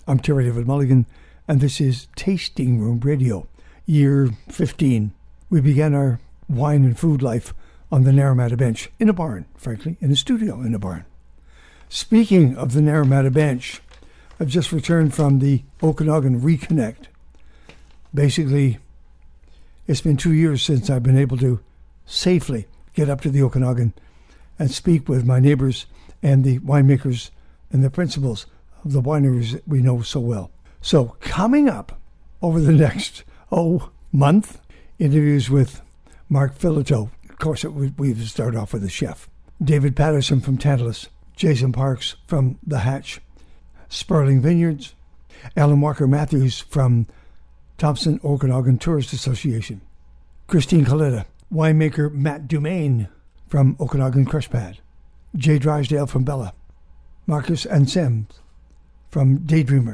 I'm Terry David Mulligan, and this is Tasting Room Radio, year 15. We began our wine and food life on the Naramata Bench, in a barn, frankly, in a studio in a barn. Speaking of the Naramata Bench, I've just returned from the Okanagan Reconnect. Basically, it's been 2 years since I've been able to safely get up to the Okanagan and speak with my neighbors and the winemakers and the principals of the wineries that we know so well. So coming up over the next, month, interviews with Mark Philito. Of course, we've started off with a chef. David Patterson from Tantalus. Jason Parks from The Hatch. Sperling Vineyards. Alan Walker Matthews from Thompson Okanagan Tourist Association. Christine Coletta. Winemaker Matt Dumaine from Okanagan Crush Pad. Jay Drysdale from Bella. Marcus Anselm from Daydreamer.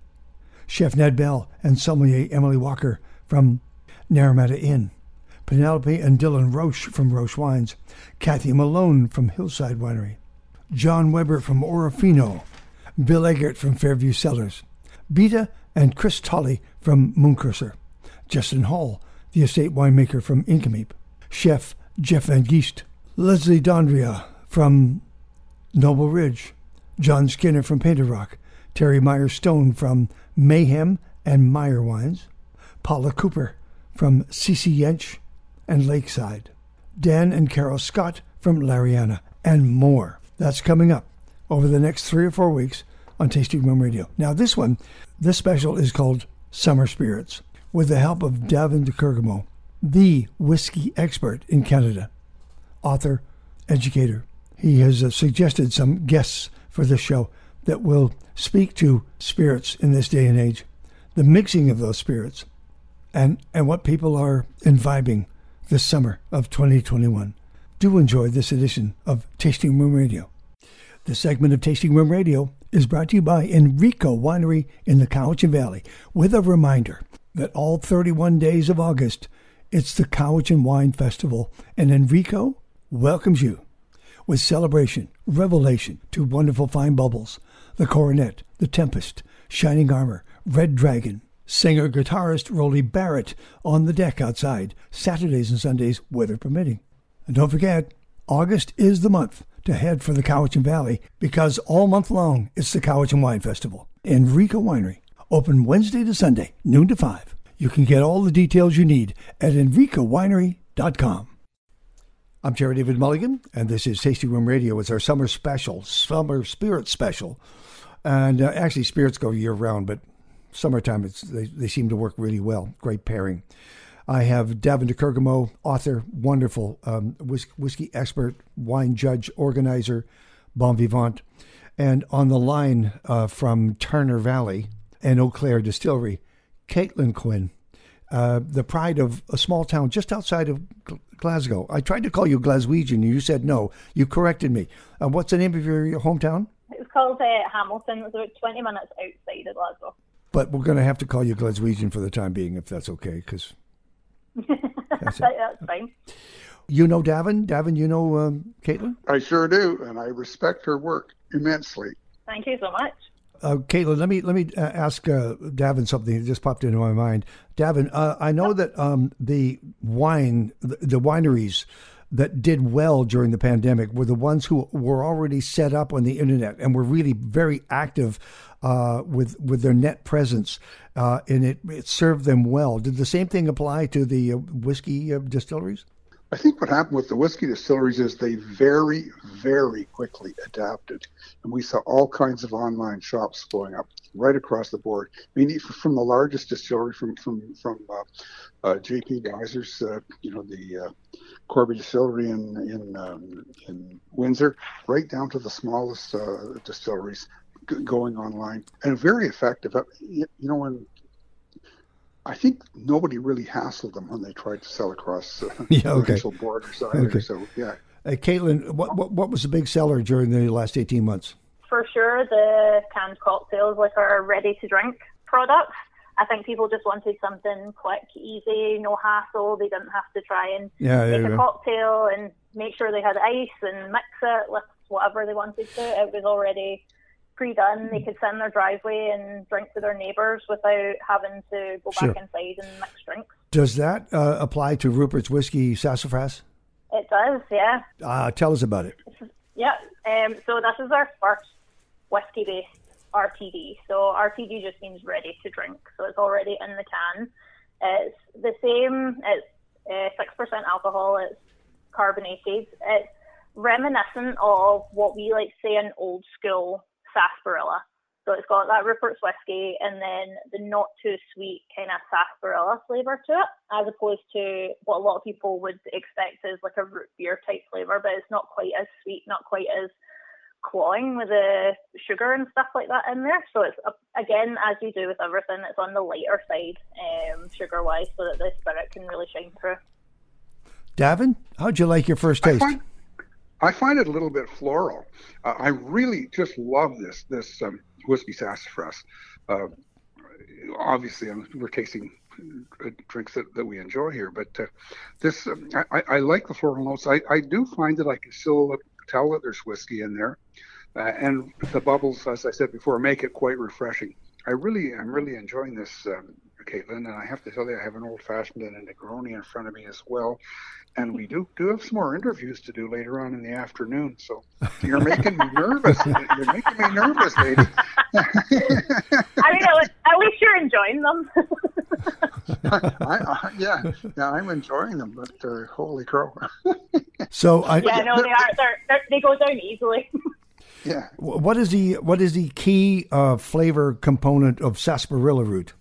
Chef Ned Bell and sommelier Emily Walker from Naramata Inn. Penelope and Dylan Roche from Roche Wines. Kathy Malone from Hillside Winery. John Weber from Orofino. Bill Eggert from Fairview Cellars. Beta and Chris Tolley from Mooncurser. Justin Hall, the estate winemaker from Inkameep. Chef Jeff Van Geest. Leslie Dondria from Noble Ridge. John Skinner from Painted Rock. Terry Meyer Stone from Mayhem and Meyer Wines. Paula Cooper from CC Yench and Lakeside. Dan and Carol Scott from Lariana, and more. That's coming up over the next 3 or 4 weeks on Tasting Room Radio. Now this special is called Summer Spirits, with the help of Davin de Kergamo, the whiskey expert in Canada, author, educator. He has suggested some guests for this show that will speak to spirits in this day and age, the mixing of those spirits, and what people are imbibing this summer of 2021. Do enjoy this edition of Tasting Room Radio. This segment of Tasting Room Radio is brought to you by Enrico Winery in the Cowichan Valley, with a reminder that all 31 days of August, it's the Cowichan Wine Festival, and Enrico welcomes you with celebration, revelation, to wonderful fine bubbles, the Coronet, the Tempest, Shining Armor, Red Dragon, singer-guitarist Rolly Barrett on the deck outside, Saturdays and Sundays, weather permitting. And don't forget, August is the month to head for the Cowichan Valley, because all month long it's the Cowichan Wine Festival. Enrico Winery, open Wednesday to Sunday, noon to 5. You can get all the details you need at enricowinery.com. I'm Terry David Mulligan, and this is Tasting Room Radio. It's our summer spirit special. And actually, spirits go year-round, but summertime, they seem to work really well. Great pairing. I have Davin de Kergamo, author, wonderful whiskey expert, wine judge, organizer, bon vivant. And on the line from Turner Valley and Eau Claire Distillery, Caitlin Quinn, the pride of a small town just outside of Glasgow. I tried to call you Glaswegian, and you said no. You corrected me. What's the name of your hometown? It's called Hamilton. It's about 20 minutes outside of Glasgow. But we're going to have to call you Glaswegian for the time being, if that's okay, because that's fine. You know Davin? Davin, you know Caitlin? I sure do, and I respect her work immensely. Thank you so much. Caitlin, let me ask Davin something that just popped into my mind. Davin, I know that the wineries that did well during the pandemic were the ones who were already set up on the internet and were really very active with their net presence, and it served them well. Did the same thing apply to the whiskey distilleries? I think what happened with the whiskey distilleries is they very, very quickly adapted. And we saw all kinds of online shops going up right across the board. I mean, from the largest distillery, from J.P. Geyser's, the Corby Distillery in Windsor, right down to the smallest distilleries going online. And very effective. I think nobody really hassled them when they tried to sell across provincial borders either. Okay. So, yeah. Caitlin, what was the big seller during the last 18 months? For sure, the canned cocktails, like our ready-to-drink products. I think people just wanted something quick, easy, no hassle. They didn't have to try and make a cocktail and make sure they had ice and mix it with whatever they wanted to. It was already pre-done. They could sit in their driveway and drink with their neighbours without having to go back inside and mix drinks. Does that apply to Rupert's Whiskey Sassafras? It does, yeah. Tell us about it. Yeah, so this is our first whiskey-based RTD. So RTD just means ready to drink, so it's already in the can. It's the same, it's 6% alcohol, it's carbonated. It's reminiscent of what we like to say an old school sarsaparilla. So it's got that Rupert's whiskey and then the not too sweet kind of sarsaparilla flavour to it, as opposed to what a lot of people would expect is like a root beer type flavour, but it's not quite as sweet, not quite as cloying with the sugar and stuff like that in there. So it's, again, as you do with everything, it's on the lighter side sugar-wise, so that the spirit can really shine through. Davin, how'd you like your first taste? I find it a little bit floral. I really just love this whiskey sassafras. Obviously, we're tasting drinks that we enjoy here, but this I like the floral notes. I do find that I can still tell that there's whiskey in there, and the bubbles, as I said before, make it quite refreshing. I'm really enjoying this, Caitlin, and I have to tell you, I have an old-fashioned and a Negroni in front of me as well. And we do have some more interviews to do later on in the afternoon. So you're making me nervous. You're making me nervous, lady. I mean, at least you're enjoying them. Yeah, I'm enjoying them, but holy crow. So they are. They go down easily. Yeah. What is the key flavor component of sarsaparilla root?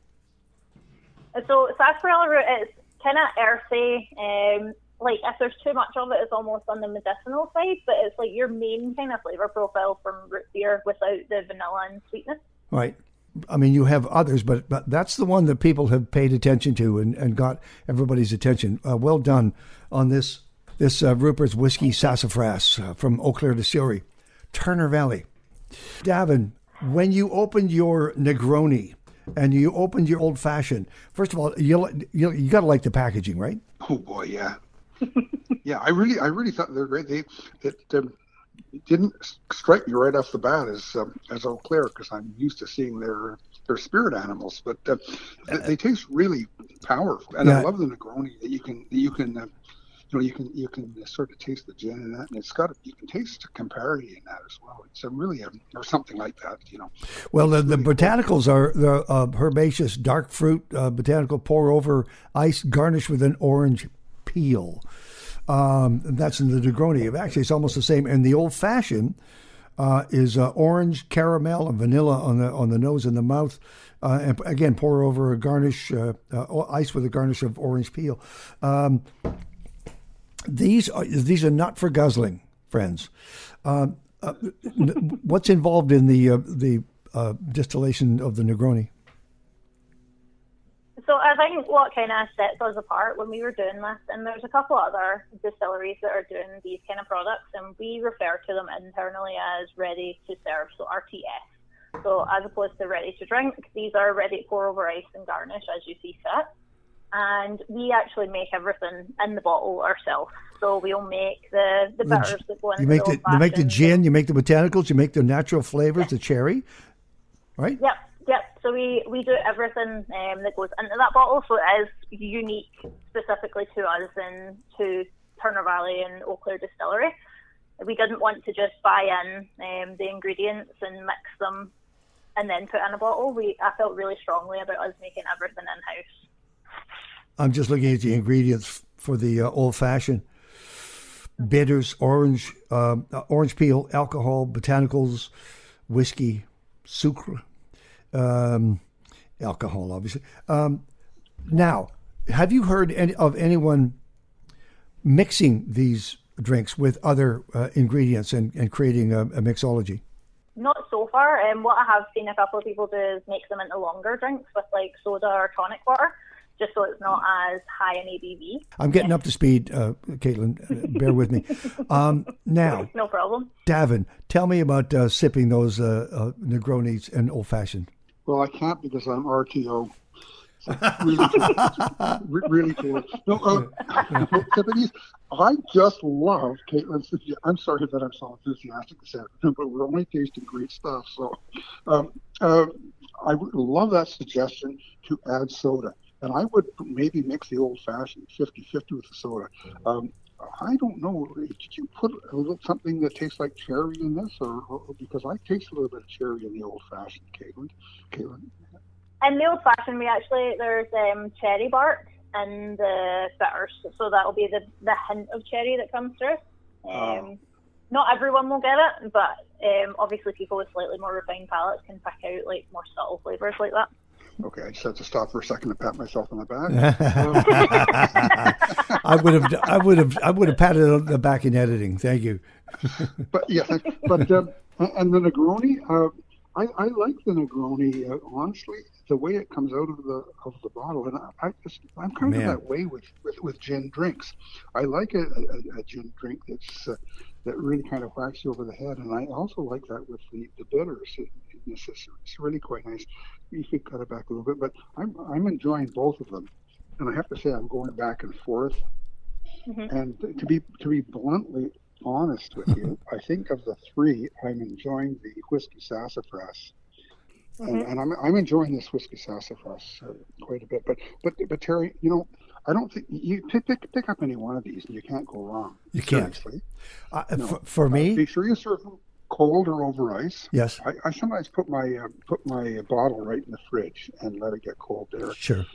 So sarsaparilla root is kind of earthy. Like if there's too much of it, it's almost on the medicinal side, but it's like your main kind of flavor profile from root beer without the vanilla and sweetness. Right. I mean, you have others, but that's the one that people have paid attention to and got everybody's attention. Well done on this Rupert's Whiskey Sassafras from Eau Claire Distillery, Turner Valley. Davin, when you opened your Negroni and you opened your Old Fashioned, first of all, you got to like the packaging, right? Oh boy, yeah. Yeah, I really thought they're great. It didn't strike me right off the bat as Eau Claire, because I'm used to seeing their spirit animals, but they taste really powerful, and I love the Negroni that you can you can sort of taste the gin in that, and you can taste Campari in that as well. It's or something like that, Well, the botanicals are the herbaceous dark fruit botanical pour over ice, garnished with an orange peel. That's in the Negroni. Actually, it's almost the same. And the Old Fashioned is orange, caramel, and vanilla on the nose and the mouth. And again, pour over a garnish, ice with a garnish of orange peel. These are not for guzzling, friends. What's involved in the distillation of the Negroni? So I think what kind of sets us apart when we were doing this, and there's a couple other distilleries that are doing these kind of products, and we refer to them internally as ready to serve, so RTS. So as opposed to ready to drink, these are ready to pour over ice and garnish as you see fit. And we actually make everything in the bottle ourselves. So we'll make the bitters that go in you make the gin, you make the botanicals, you make the natural flavors, the cherry, right? Yep. So we do everything that goes into that bottle. So it is unique specifically to us and to Turner Valley and Eau Claire Distillery. We didn't want to just buy in the ingredients and mix them and then put in a bottle. I felt really strongly about us making everything in-house. I'm just looking at the ingredients for the Old Fashioned. Bitters, orange peel, alcohol, botanicals, whiskey, sucre, alcohol, obviously. Now, have you heard of anyone mixing these drinks with other ingredients and creating a mixology? Not so far. What I have seen a couple of people do is make them into longer drinks with like soda or tonic water, just so it's not as high in ABV. I'm getting up to speed, Caitlin. Bear with me. Now, no problem. Davin, tell me about sipping those Negronis and Old Fashioned. Well, I can't because I'm RTO. Really cool. Really cool. No, Tiffany's, I just love Caitlin's. I'm sorry that I'm so enthusiastic this afternoon, but we're only tasting great stuff. So I would love that suggestion to add soda. And I would maybe mix the old-fashioned 50-50 with the soda. I don't know. Did you put a little something that tastes like cherry in this, or because I taste a little bit of cherry in the old-fashioned, Caitlin? In the old-fashioned, there's cherry bark and the bitters, so that'll be the hint of cherry that comes through. Not everyone will get it, but obviously people with slightly more refined palates can pick out like more subtle flavors like that. Okay, I just have to stop for a second to pat myself on the back. I would have patted on the back in editing. Thank you. But and the Negroni, I like the Negroni. Honestly, the way it comes out of the bottle, and I'm kind of that way with gin drinks. I like a gin drink that really kind of whacks you over the head, and I also like that with the bitters. It's really quite nice. You could cut it back a little bit, but I'm enjoying both of them, and I have to say I'm going back and forth. Mm-hmm. And to be bluntly honest with you, I think of the three, I'm enjoying the whiskey sassafras, and I'm enjoying this whiskey sassafras quite a bit. But Terry, I don't think you pick up any one of these and you can't go wrong. You can't. No. For me, be sure you serve them cold or over ice. Yes. I sometimes put my bottle right in the fridge and let it get cold there. Sure.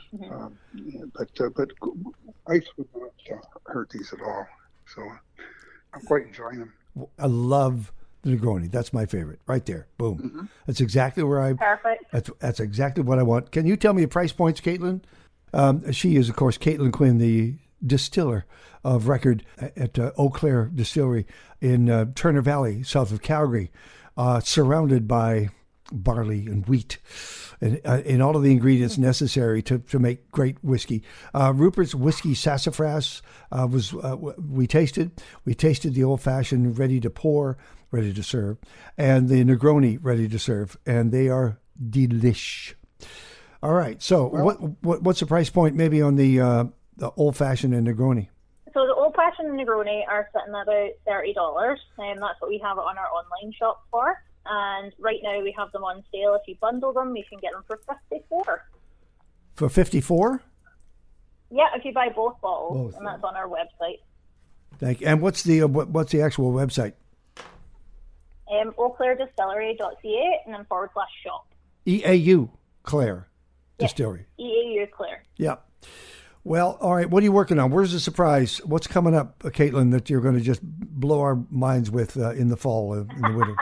But ice would not hurt these at all. So I'm quite enjoying them. I love the Negroni. That's my favorite. Right there. Boom. Mm-hmm. That's exactly where Perfect. That's exactly what I want. Can you tell me the price points, Caitlin? She is, of course, Caitlin Quinn, the distiller of record at Eau Claire Distillery in Turner Valley, south of Calgary, surrounded by barley and wheat and all of the ingredients necessary to make great whiskey. Rupert's Whiskey Sassafras we tasted the old-fashioned ready to pour, ready to serve, and the Negroni ready to serve, and they are delish. All right, so what's the price point maybe on the old-fashioned and Negroni? So the old-fashioned and Negroni are sitting at about $30, and that's what we have it on our online shop for. And right now we have them on sale. If you bundle them, you can get them for $54. For $54? Yeah, if you buy both bottles, and that's on our website. Thank you. And what's the actual website? eauclairedistillery.ca and then /shop. EAU Claire Distillery. EAU Claire. Yeah. Well, all right. What are you working on? Where's the surprise? What's coming up, Caitlin, that you're going to just blow our minds with in the fall, in the winter?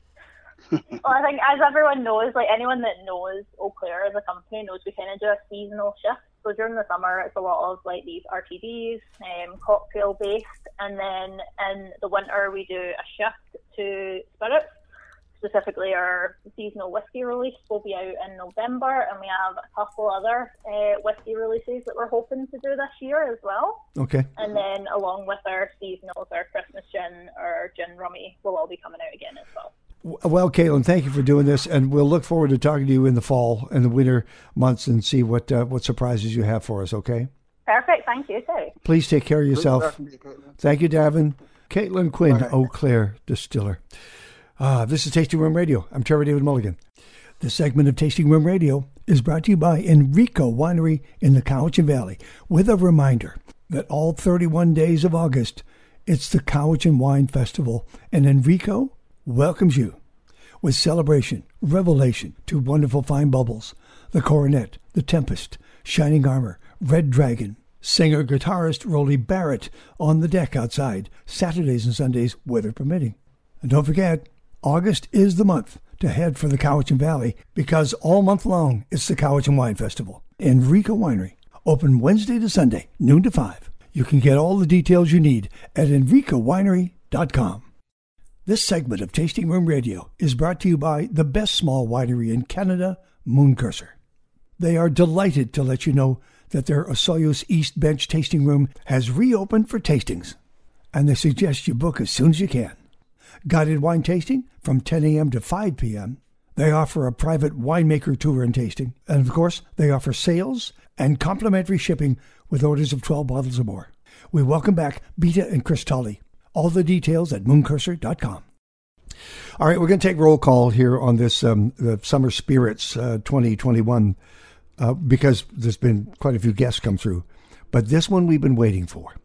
Well, I think as everyone knows, like anyone that knows Eau Claire as a company knows, we kind of do a seasonal shift. So during the summer, it's a lot of like these RTDs, cocktail based, and then in the winter we do a shift to spirits. Specifically, our seasonal whiskey release will be out in November, and we have a couple other whiskey releases that we're hoping to do this year as well. Okay. And then along with our seasonals, our Christmas gin, our gin rummy will all be coming out again as well. Well, Caitlin, thank you for doing this, and we'll look forward to talking to you in the fall and the winter months and see what surprises you have for us, okay? Perfect. Thank you, too. Please take care of yourself. Thank you, Davin. Caitlin Quinn, Eau Claire Distiller. This is Tasting Room Radio. I'm Trevor David Mulligan. This segment of Tasting Room Radio is brought to you by Enrico Winery in the Cowichan Valley, with a reminder that all 31 days of August, it's the Cowichan Wine Festival, and Enrico welcomes you with celebration, revelation, to wonderful fine bubbles, the Coronet, the Tempest, Shining Armor, Red Dragon, singer-guitarist Rolly Barrett on the deck outside, Saturdays and Sundays, weather permitting. And don't forget, August is the month to head for the Cowichan Valley, because all month long it's the Cowichan Wine Festival. Enrico Winery, open Wednesday to Sunday, noon to 5. You can get all the details you need at enricowinery.com. This segment of Tasting Room Radio is brought to you by the best small winery in Canada, Mooncursor. They are delighted to let you know that their Osoyoos East Bench tasting room has reopened for tastings, and they suggest you book as soon as you can. Guided wine tasting from 10 a.m. to 5 p.m., They offer a private winemaker tour and tasting. And of course, they offer sales and complimentary shipping with orders of 12 bottles or more. We welcome back Beta and Chris Tolley. All the details at mooncursor.com. All right, we're going to take roll call here on this the Summer Spirits 2021 because there's been quite a few guests come through. But this one we've been waiting for.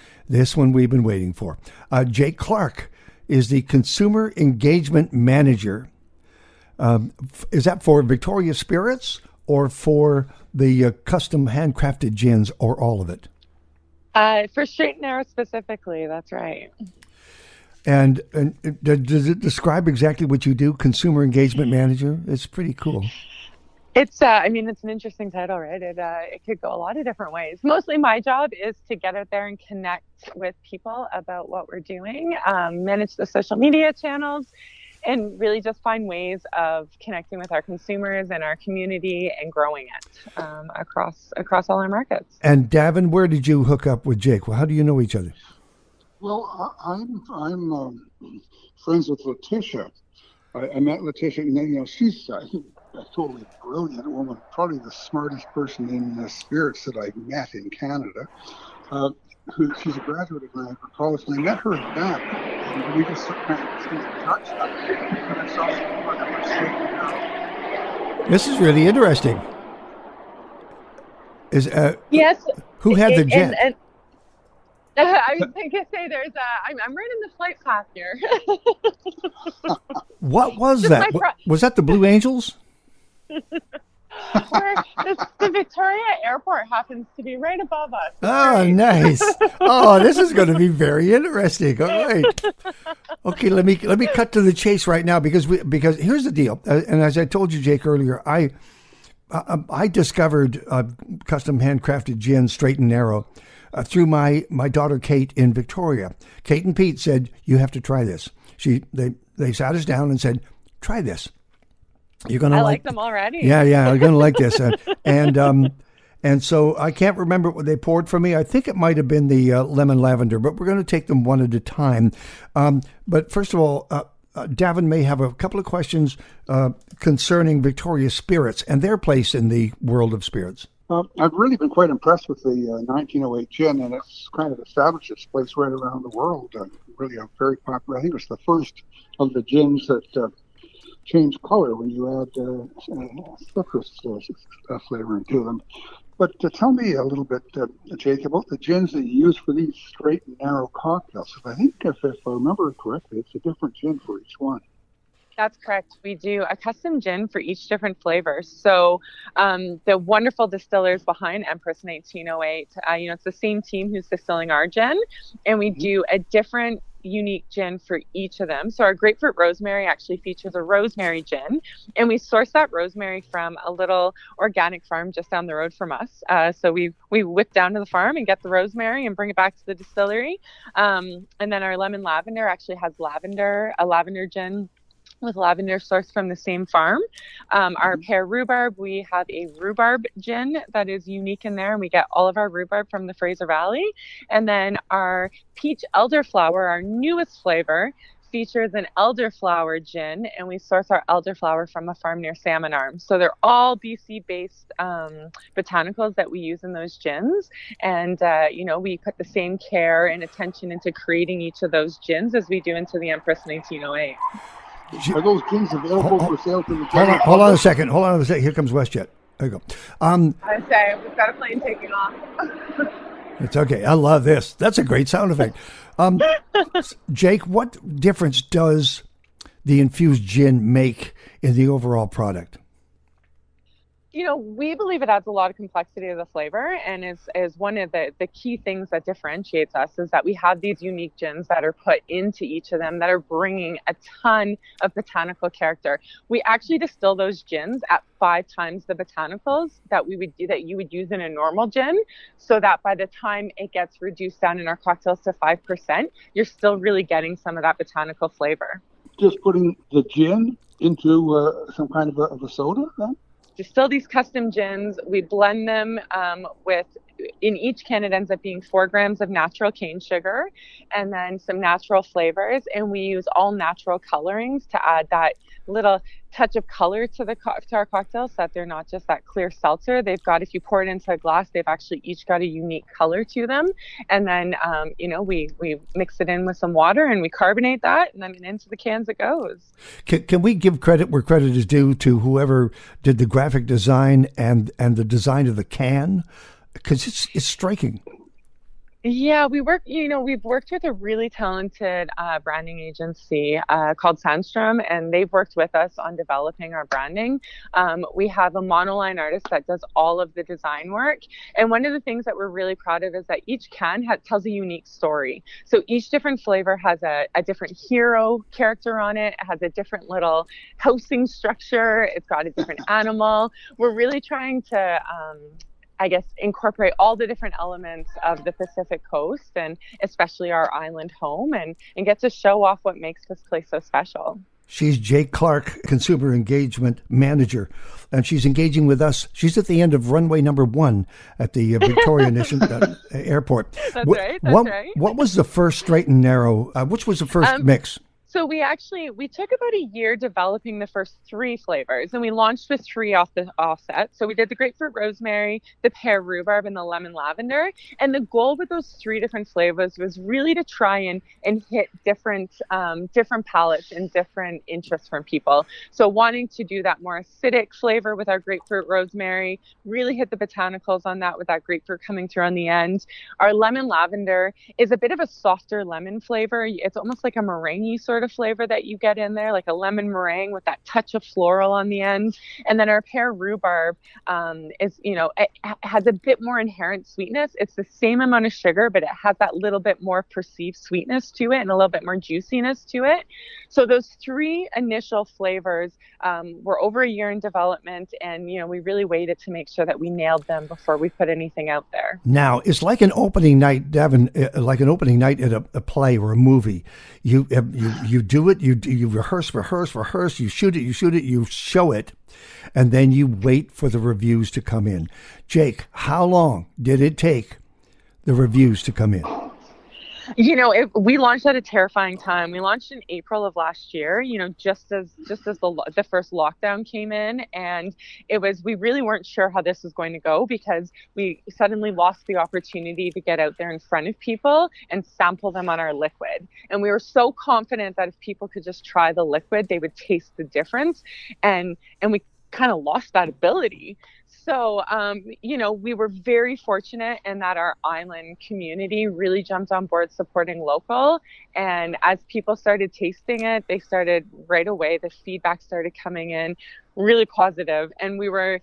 Jake Clark is the Consumer Engagement Manager. Is that for Victoria Spirits or for the custom handcrafted gins or all of it? For Straight and Narrow specifically, that's right. And does it describe exactly what you do, Consumer Engagement Manager? It's pretty cool. It's, it's an interesting title, right? It could go a lot of different ways. Mostly my job is to get out there and connect with people about what we're doing, manage the social media channels, and really just find ways of connecting with our consumers and our community and growing it across all our markets. And Davin, where did you hook up with Jake? Well, how do you know each other? Well, I'm friends with Letitia. I met Letitia, and she's a totally brilliant woman, probably the smartest person in spirits that I've met in Canada. She's a graduate of Niagara College, and I met her at that, and we just kind of stayed in touch. And I saw her. This is really interesting. Yes. Who had the jet? I was going to say I'm right in the flight path here. What was that? Was that the Blue Angels? The Victoria Airport happens to be right above us. Oh, nice. Oh, this is going to be very interesting. All right. Okay, let me cut to the chase right now because here's the deal. And as I told you, Jake, earlier, I discovered custom handcrafted gin, Straight and Narrow, through my daughter Kate in Victoria. Kate and Pete said, "You have to try this." They sat us down and said, "Try this. You're gonna like them already." Yeah, you're gonna like this. And so I can't remember what they poured for me. I think it might have been the lemon lavender, but we're going to take them one at a time. But first of all, Davin may have a couple of questions concerning Victoria Spirits and their place in the world of spirits. I've really been quite impressed with the 1908 gin, and it's kind of established its place right around the world. Really a very popular. I think it was the first of the gins that change color when you add citrus flavoring to them. But tell me a little bit, Jake, about the gins that you use for these Straight and Narrow cocktails. I think if I remember correctly, it's a different gin for each one. That's correct. We do a custom gin for each different flavor. So the wonderful distillers behind Empress 1908, it's the same team who's distilling our gin, and we do a different unique gin for each of them. So our Grapefruit Rosemary actually features a rosemary gin, and we source that rosemary from a little organic farm just down the road from us. So we whip down to the farm and get the rosemary and bring it back to the distillery. And then our Lemon Lavender actually has a lavender gin with lavender sourced from the same farm. Our Pear Rhubarb, we have a rhubarb gin that is unique in there, and we get all of our rhubarb from the Fraser Valley. And then our Peach Elderflower, our newest flavor, features an elderflower gin, and we source our elderflower from a farm near Salmon Arm. So they're all BC-based botanicals that we use in those gins. And, we put the same care and attention into creating each of those gins as we do into the Empress 1908. Are those gins available for sale to the general? Hold on a second. Here comes WestJet. There you go. I say, we've got a plane taking off. It's okay. I love this. That's a great sound effect. Jake, what difference does the infused gin make in the overall product? We believe it adds a lot of complexity to the flavor, and is one of the key things that differentiates us is that we have these unique gins that are put into each of them that are bringing a ton of botanical character. We actually distill those gins at 5 times the botanicals that you would use in a normal gin, so that by the time it gets reduced down in our cocktails to 5%, you're still really getting some of that botanical flavor. Just putting the gin into some kind of a soda then? Distill these custom gins. We blend them with in each can, it ends up being 4 grams of natural cane sugar and then some natural flavors. And we use all natural colorings to add that little touch of color to our cocktails, so that they're not just that clear seltzer. They've got, if you pour it into a glass, they've actually each got a unique color to them. And then, we mix it in with some water and we carbonate that, and then into the cans it goes. Can we give credit where credit is due to whoever did the graphic design and the design of the can? Because it's striking. Yeah, we've worked with a really talented branding agency called Sandstrom, and they've worked with us on developing our branding. We have a monoline artist that does all of the design work. And one of the things that we're really proud of is that each can tells a unique story. So each different flavor has a different hero character on it. It has a different little housing structure. It's got a different animal. We're really trying to incorporate all the different elements of the Pacific Coast, and especially our island home, and get to show off what makes this place so special. She's Jake Clark, Consumer Engagement Manager, and she's engaging with us. She's at the end of runway number 1 at the Victoria Airport. That's right. What was the first straight and narrow? Which was the first mix? So we took about a year developing the first 3 flavors, and we launched with 3 off the offset. So we did the grapefruit rosemary, the pear rhubarb, and the lemon lavender. And the goal with those 3 different flavors was really to try and hit different palates and different interests from people. So wanting to do that more acidic flavor with our grapefruit rosemary, really hit the botanicals on that with that grapefruit coming through on the end. Our lemon lavender is a bit of a softer lemon flavor. It's almost like a meringue sort of flavor that you get in there, like a lemon meringue with that touch of floral on the end. And then our pear rhubarb it has a bit more inherent sweetness. It's the same amount of sugar, but it has that little bit more perceived sweetness to it and a little bit more juiciness to it. So those 3 initial flavors were over a year in development, and we really waited to make sure that we nailed them before we put anything out there. Now, it's like an opening night, Devin, like an opening night at a play or a movie. You do it, you rehearse, you shoot it, you show it, and then you wait for the reviews to come in. Jake, how long did it take the reviews to come in? We launched at a terrifying time. We launched in April of last year, just as the first lockdown came in, and we really weren't sure how this was going to go, because we suddenly lost the opportunity to get out there in front of people and sample them on our liquid. And we were so confident that if people could just try the liquid, they would taste the difference. And we kind of lost that ability. So, we were very fortunate in that our island community really jumped on board supporting local. And as people started tasting it, they started right away, the feedback started coming in really positive. And we were,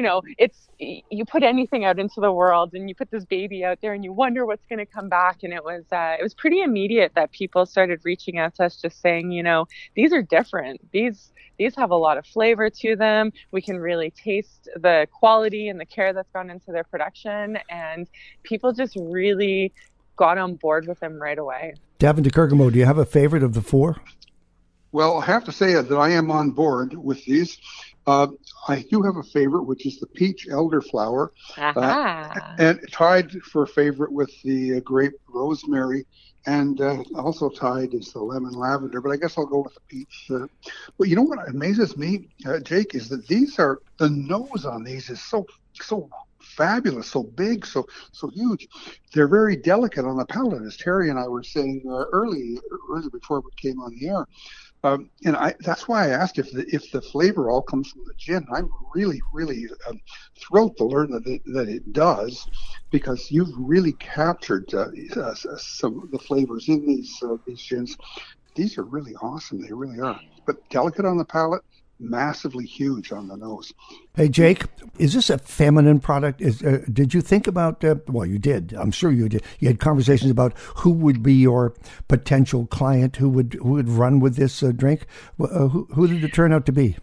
you put anything out into the world and you put this baby out there and you wonder what's going to come back. And it was pretty immediate that people started reaching out to us just saying, these are different. These have a lot of flavor to them. We can really taste the quality and the care that's gone into their production. And people just really got on board with them right away. Devin DeCurgamo, do you have a favorite of the 4? Well, I have to say that I am on board with these. I do have a favorite, which is the peach elderflower, and tied for a favorite with the grape rosemary, and also tied is the lemon lavender. But I guess I'll go with the peach. But you know what amazes me, Jake, is that the nose on these is so fabulous, so big, so huge. They're very delicate on the palate, as Terry and I were saying early before we came on the air. That's why I asked if the flavor all comes from the gin. I'm really, really thrilled to learn that it does, because you've really captured some of the flavors in these gins. These are really awesome. They really are. But delicate on the palate, massively huge on the nose. Hey, Jake, is this a feminine product? Did you think about, well, you did. I'm sure you did. You had conversations about who would be your potential client, who would run with this drink. Who did it turn out to be?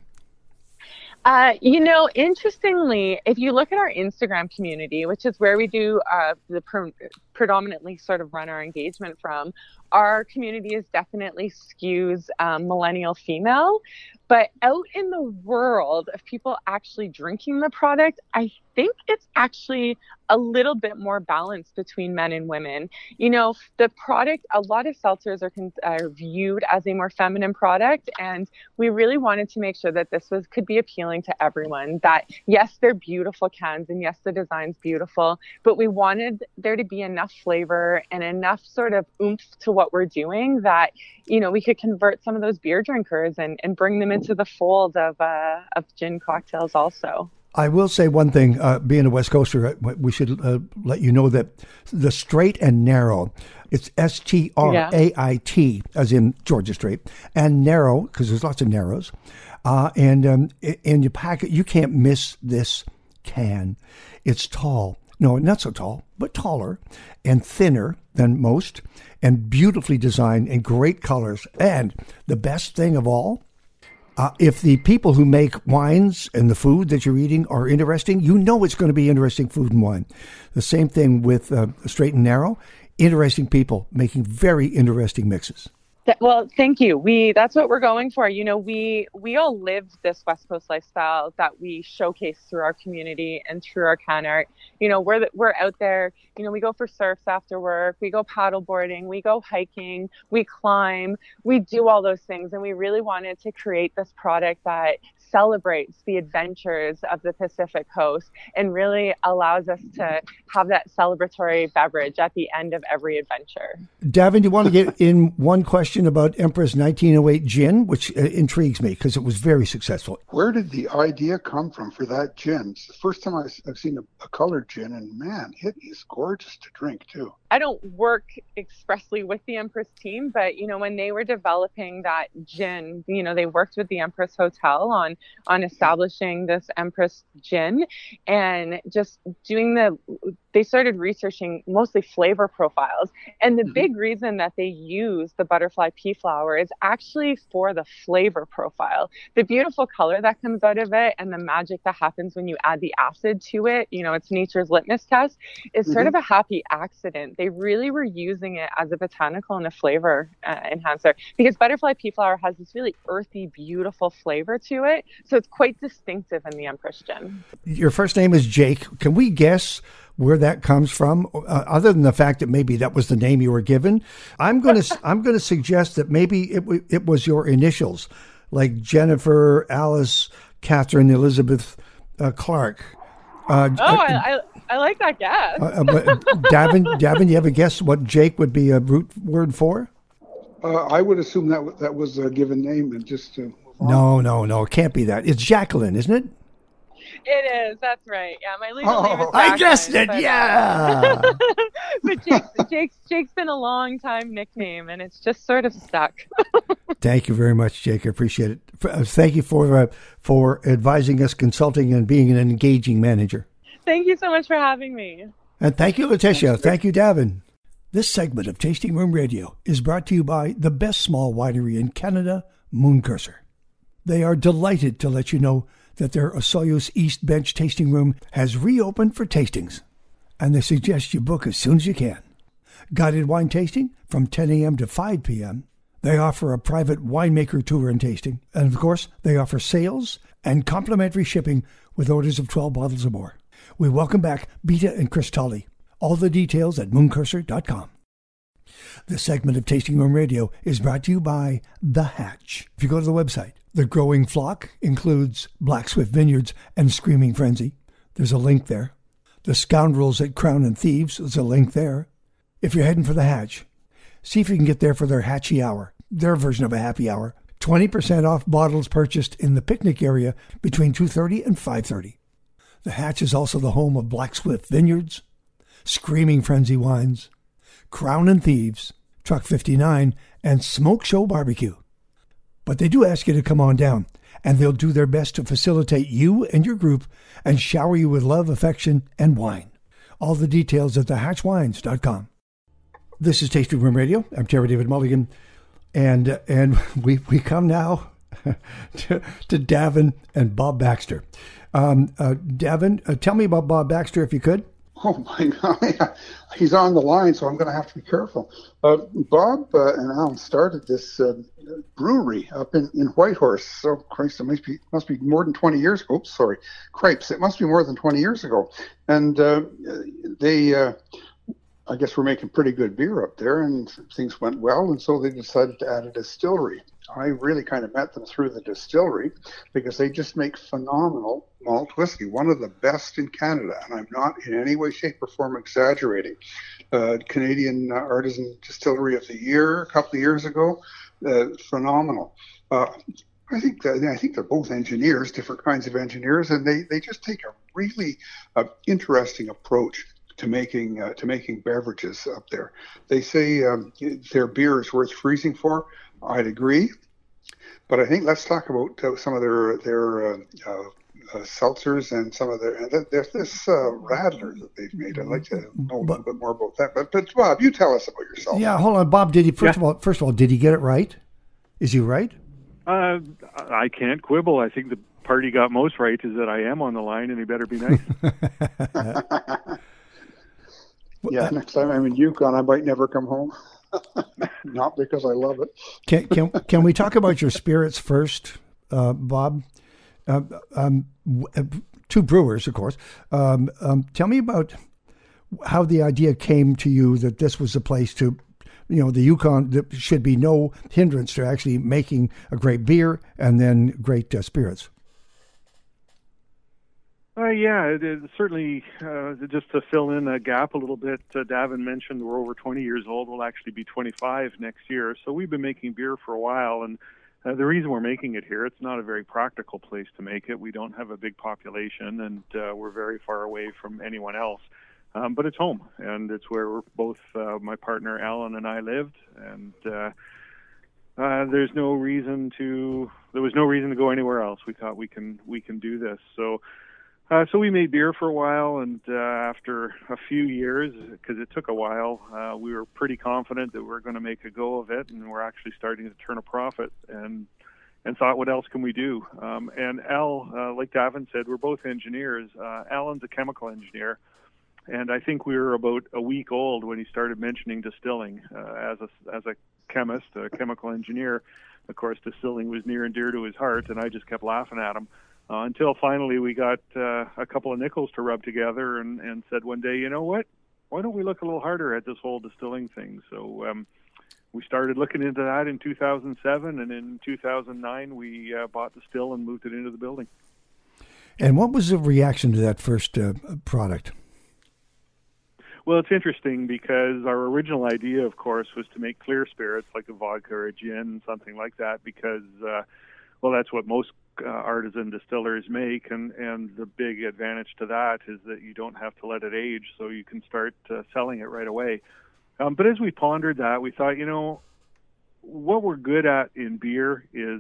Interestingly, if you look at our Instagram community, which is where we do the predominantly sort of run our engagement from, our community is definitely skews millennial female, but out in the world of people actually drinking the product, I think it's actually a little bit more balanced between men and women. You know, the product, a lot of seltzers are viewed as a more feminine product, and we really wanted to make sure that this could be appealing to everyone. That yes, they're beautiful cans, and yes, the design's beautiful, but we wanted there to be enough flavor and enough sort of oomph to what we're doing that, you know, we could convert some of those beer drinkers and bring them into the fold of gin cocktails also. I will say one thing, being a West Coaster, we should let you know that the Straight and Narrow, it's STRAIT, as in Georgia Straight, and Narrow, because there's lots of narrows. And in your packet, you can't miss this can. It's tall. No, not so tall, but taller and thinner than most, and beautifully designed and great colors. And the best thing of all, if the people who make wines and the food that you're eating are interesting, you know it's going to be interesting food and wine. The same thing with Straight and Narrow. Interesting people making very interesting mixes. Well, thank you. That's what we're going for. You know, we all live this West Coast lifestyle that we showcase through our community and through our can art. You know, we're out there. You know, we go for surfs after work. We go paddleboarding. We go hiking. We climb. We do all those things, and we really wanted to create this product that celebrates the adventures of the Pacific Coast and really allows us to have that celebratory beverage at the end of every adventure. Davin, you want to get in one question about Empress 1908 gin, which intrigues me because it was very successful. Where did the idea come from for that gin? It's the first time I've seen a colored gin, and man, it is gorgeous to drink too. I don't work expressly with the Empress team, but, you know, when they were developing that gin, you know, they worked with the Empress Hotel on establishing this Empress gin, and just they started researching mostly flavor profiles. And the big reason that they use the butterfly pea flower is actually for the flavor profile. The beautiful color that comes out of it and the magic that happens when you add the acid to it, you know, it's nature's litmus test, is sort of a happy accident. They really were using it as a botanical and a flavor enhancer, because butterfly pea flower has this really earthy, beautiful flavor to it. So it's quite distinctive in the Empress gin. Your first name is Jake. Can we guess where that comes from, other than the fact that maybe that was the name you were given? I'm going to suggest that maybe it was your initials, like Jennifer, Alice, Catherine, Elizabeth, Clark. I like that guess. But Davin, you have a guess what Jake would be a root word for? I would assume that was a given name, and just to move on. No, it can't be that. It's Jacqueline, isn't it? It is. That's right. Yeah, my legal name is Jacqueline. I guessed it. Yeah. But Jake's been a long time nickname, and it's just sort of stuck. Thank you very much, Jake. I appreciate it. Thank you for advising us, consulting, and being an engaging manager. Thank you so much for having me. And thank you, Letitia. Thank you, Davin. This segment of Tasting Room Radio is brought to you by the best small winery in Canada, Mooncursor. They are delighted to let you know that their Osoyoos East Bench tasting room has reopened for tastings, and they suggest you book as soon as you can. Guided wine tasting from 10 a.m. to 5 p.m. They offer a private winemaker tour and tasting, and of course, they offer sales and complimentary shipping with orders of 12 bottles or more. We welcome back Beta and Chris Tolley. All the details at mooncursor.com. This segment of Tasting Room Radio is brought to you by The Hatch. If you go to the website, The Growing Flock includes Black Swift Vineyards and Screaming Frenzy. There's a link there. The Scoundrels at Crown and Thieves, there's a link there. If you're heading for The Hatch, see if you can get there for their Hatchy Hour, their version of a happy hour. 20% off bottles purchased in the picnic area between 2:30 and 5:30. The Hatch is also the home of Black Swift Vineyards, Screaming Frenzy Wines, Crown and Thieves, Truck 59, and Smoke Show Barbecue. But they do ask you to come on down, and they'll do their best to facilitate you and your group and shower you with love, affection, and wine. All the details at thehatchwines.com. This is Tasting Room Radio. I'm Terry David Mulligan, and we come now to Davin and Bob Baxter. Davin, tell me about Bob Baxter, if you could. Oh my God, he's on the line, so I'm going to have to be careful. Bob and Alan started this brewery up in Whitehorse. So, Christ, it must be more than 20 years ago. Oops, sorry, Cripes. It must be more than 20 years ago. And they, I guess, were making pretty good beer up there, and things went well, and so they decided to add a distillery. I really kind of met them through the distillery because they just make phenomenal malt whiskey, one of the best in Canada, and I'm not in any way, shape, or form exaggerating. Canadian Artisan Distillery of the Year a couple of years ago, phenomenal. I think they're both engineers, different kinds of engineers, and they just take a really interesting approach to making beverages up there. They say their beer is worth freezing for. I'd agree, but I think let's talk about some of their seltzers and some of there's this Radler that they've made. I'd like to know a little bit more about that. But Bob, you tell us about yourself. Yeah, hold on, Bob. Did he first of all did he get it right? Is he right? I can't quibble. I think the part he got most right is that I am on the line, and he better be nice. Yeah, next time I'm in Yukon, I might never come home. Not because I love it. Can we talk about your spirits first, Bob? Two brewers, of course. Tell me about how the idea came to you that this was a place to, the Yukon, there should be no hindrance to actually making a great beer and then great spirits. It certainly, just to fill in a gap a little bit, Davin mentioned we're over 20 years old. We'll actually be 25 next year. So we've been making beer for a while, and the reason we're making it here, it's not a very practical place to make it. We don't have a big population, and we're very far away from anyone else. But it's home, and it's where we're both, my partner Alan and I lived, and there was no reason to go anywhere else. We thought we can do this. So we made beer for a while, and after a few years, because it took a while, we were pretty confident that we were going to make a go of it, and we're actually starting to turn a profit, and thought, what else can we do? And Al, like Davin said, we're both engineers. Alan's a chemical engineer, and I think we were about a week old when he started mentioning distilling. As a chemist, a chemical engineer, of course, distilling was near and dear to his heart, and I just kept laughing at him. Until finally we got a couple of nickels to rub together and said one day, you know what? Why don't we look a little harder at this whole distilling thing? So we started looking into that in 2007, and in 2009 we bought the still and moved it into the building. And what was the reaction to that first product? Well, it's interesting because our original idea, of course, was to make clear spirits like a vodka or a gin, something like that, because, that's what most artisan distillers make, and the big advantage to that is that you don't have to let it age, so you can start selling it right away. But as we pondered that, we thought, what we're good at in beer is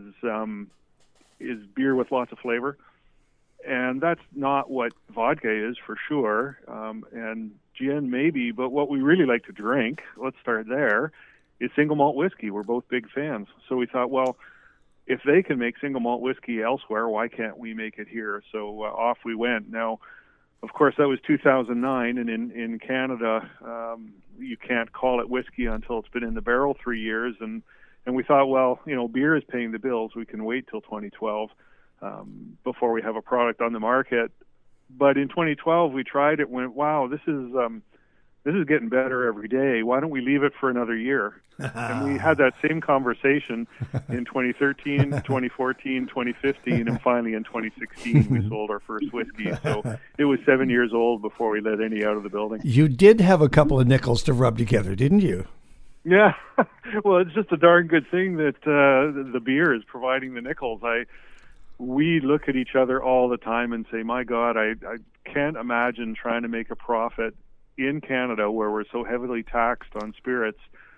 beer with lots of flavor, and that's not what vodka is for sure, and gin maybe, but what we really like to drink, let's start there, is single malt whiskey. We're both big fans, so we thought, well, if they can make single malt whiskey elsewhere, why can't we make it here? So off we went. Now, of course, that was 2009, and in Canada, you can't call it whiskey until it's been in the barrel 3 years. And we thought, well, beer is paying the bills. We can wait till 2012 before we have a product on the market. But in 2012, we tried it. Went, wow, this is getting better every day. Why don't we leave it for another year? And we had that same conversation in 2013, 2014, 2015, and finally in 2016 we sold our first whiskey. So it was 7 years old before we let any out of the building. You did have a couple of nickels to rub together, didn't you? Yeah. Well, it's just a darn good thing that the beer is providing the nickels. We look at each other all the time and say, my God, I can't imagine trying to make a profit in Canada, where we're so heavily taxed on spirits,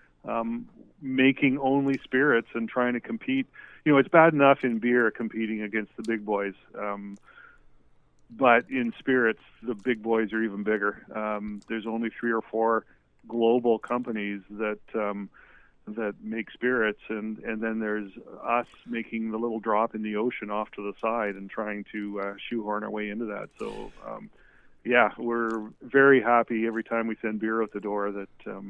making only spirits and trying to compete. It's bad enough in beer competing against the big boys, but in spirits, the big boys are even bigger. There's only 3 or 4 global companies that make spirits, and then there's us making the little drop in the ocean off to the side and trying to shoehorn our way into that. So yeah, we're very happy every time we send beer out the door that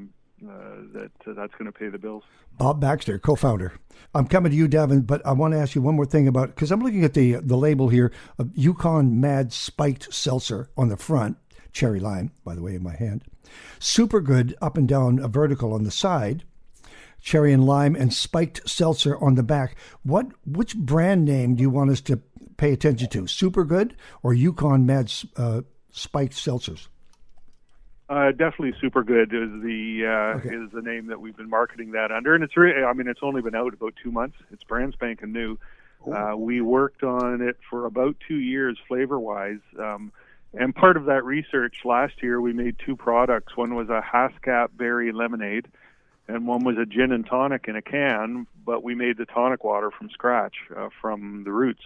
that's going to pay the bills. Bob Baxter, co-founder. I'm coming to you, Davin, but I want to ask you one more thing about, because I'm looking at the label here of Yukon Mad Spiked Seltzer on the front, cherry lime, by the way, in my hand. Super good up and down, a vertical on the side, cherry and lime, and spiked seltzer on the back. Which brand name do you want us to pay attention to? Super Good or Yukon Mad Spiked Seltzers? Definitely Super Good is the name that we've been marketing that under, and it's really, I mean, it's only been out about 2 months. It's brand spanking new. We worked on it for about 2 years, flavor-wise, and part of that research last year, we made 2 products. One was a Haskap berry lemonade, and one was a gin and tonic in a can. But we made the tonic water from scratch, from the roots.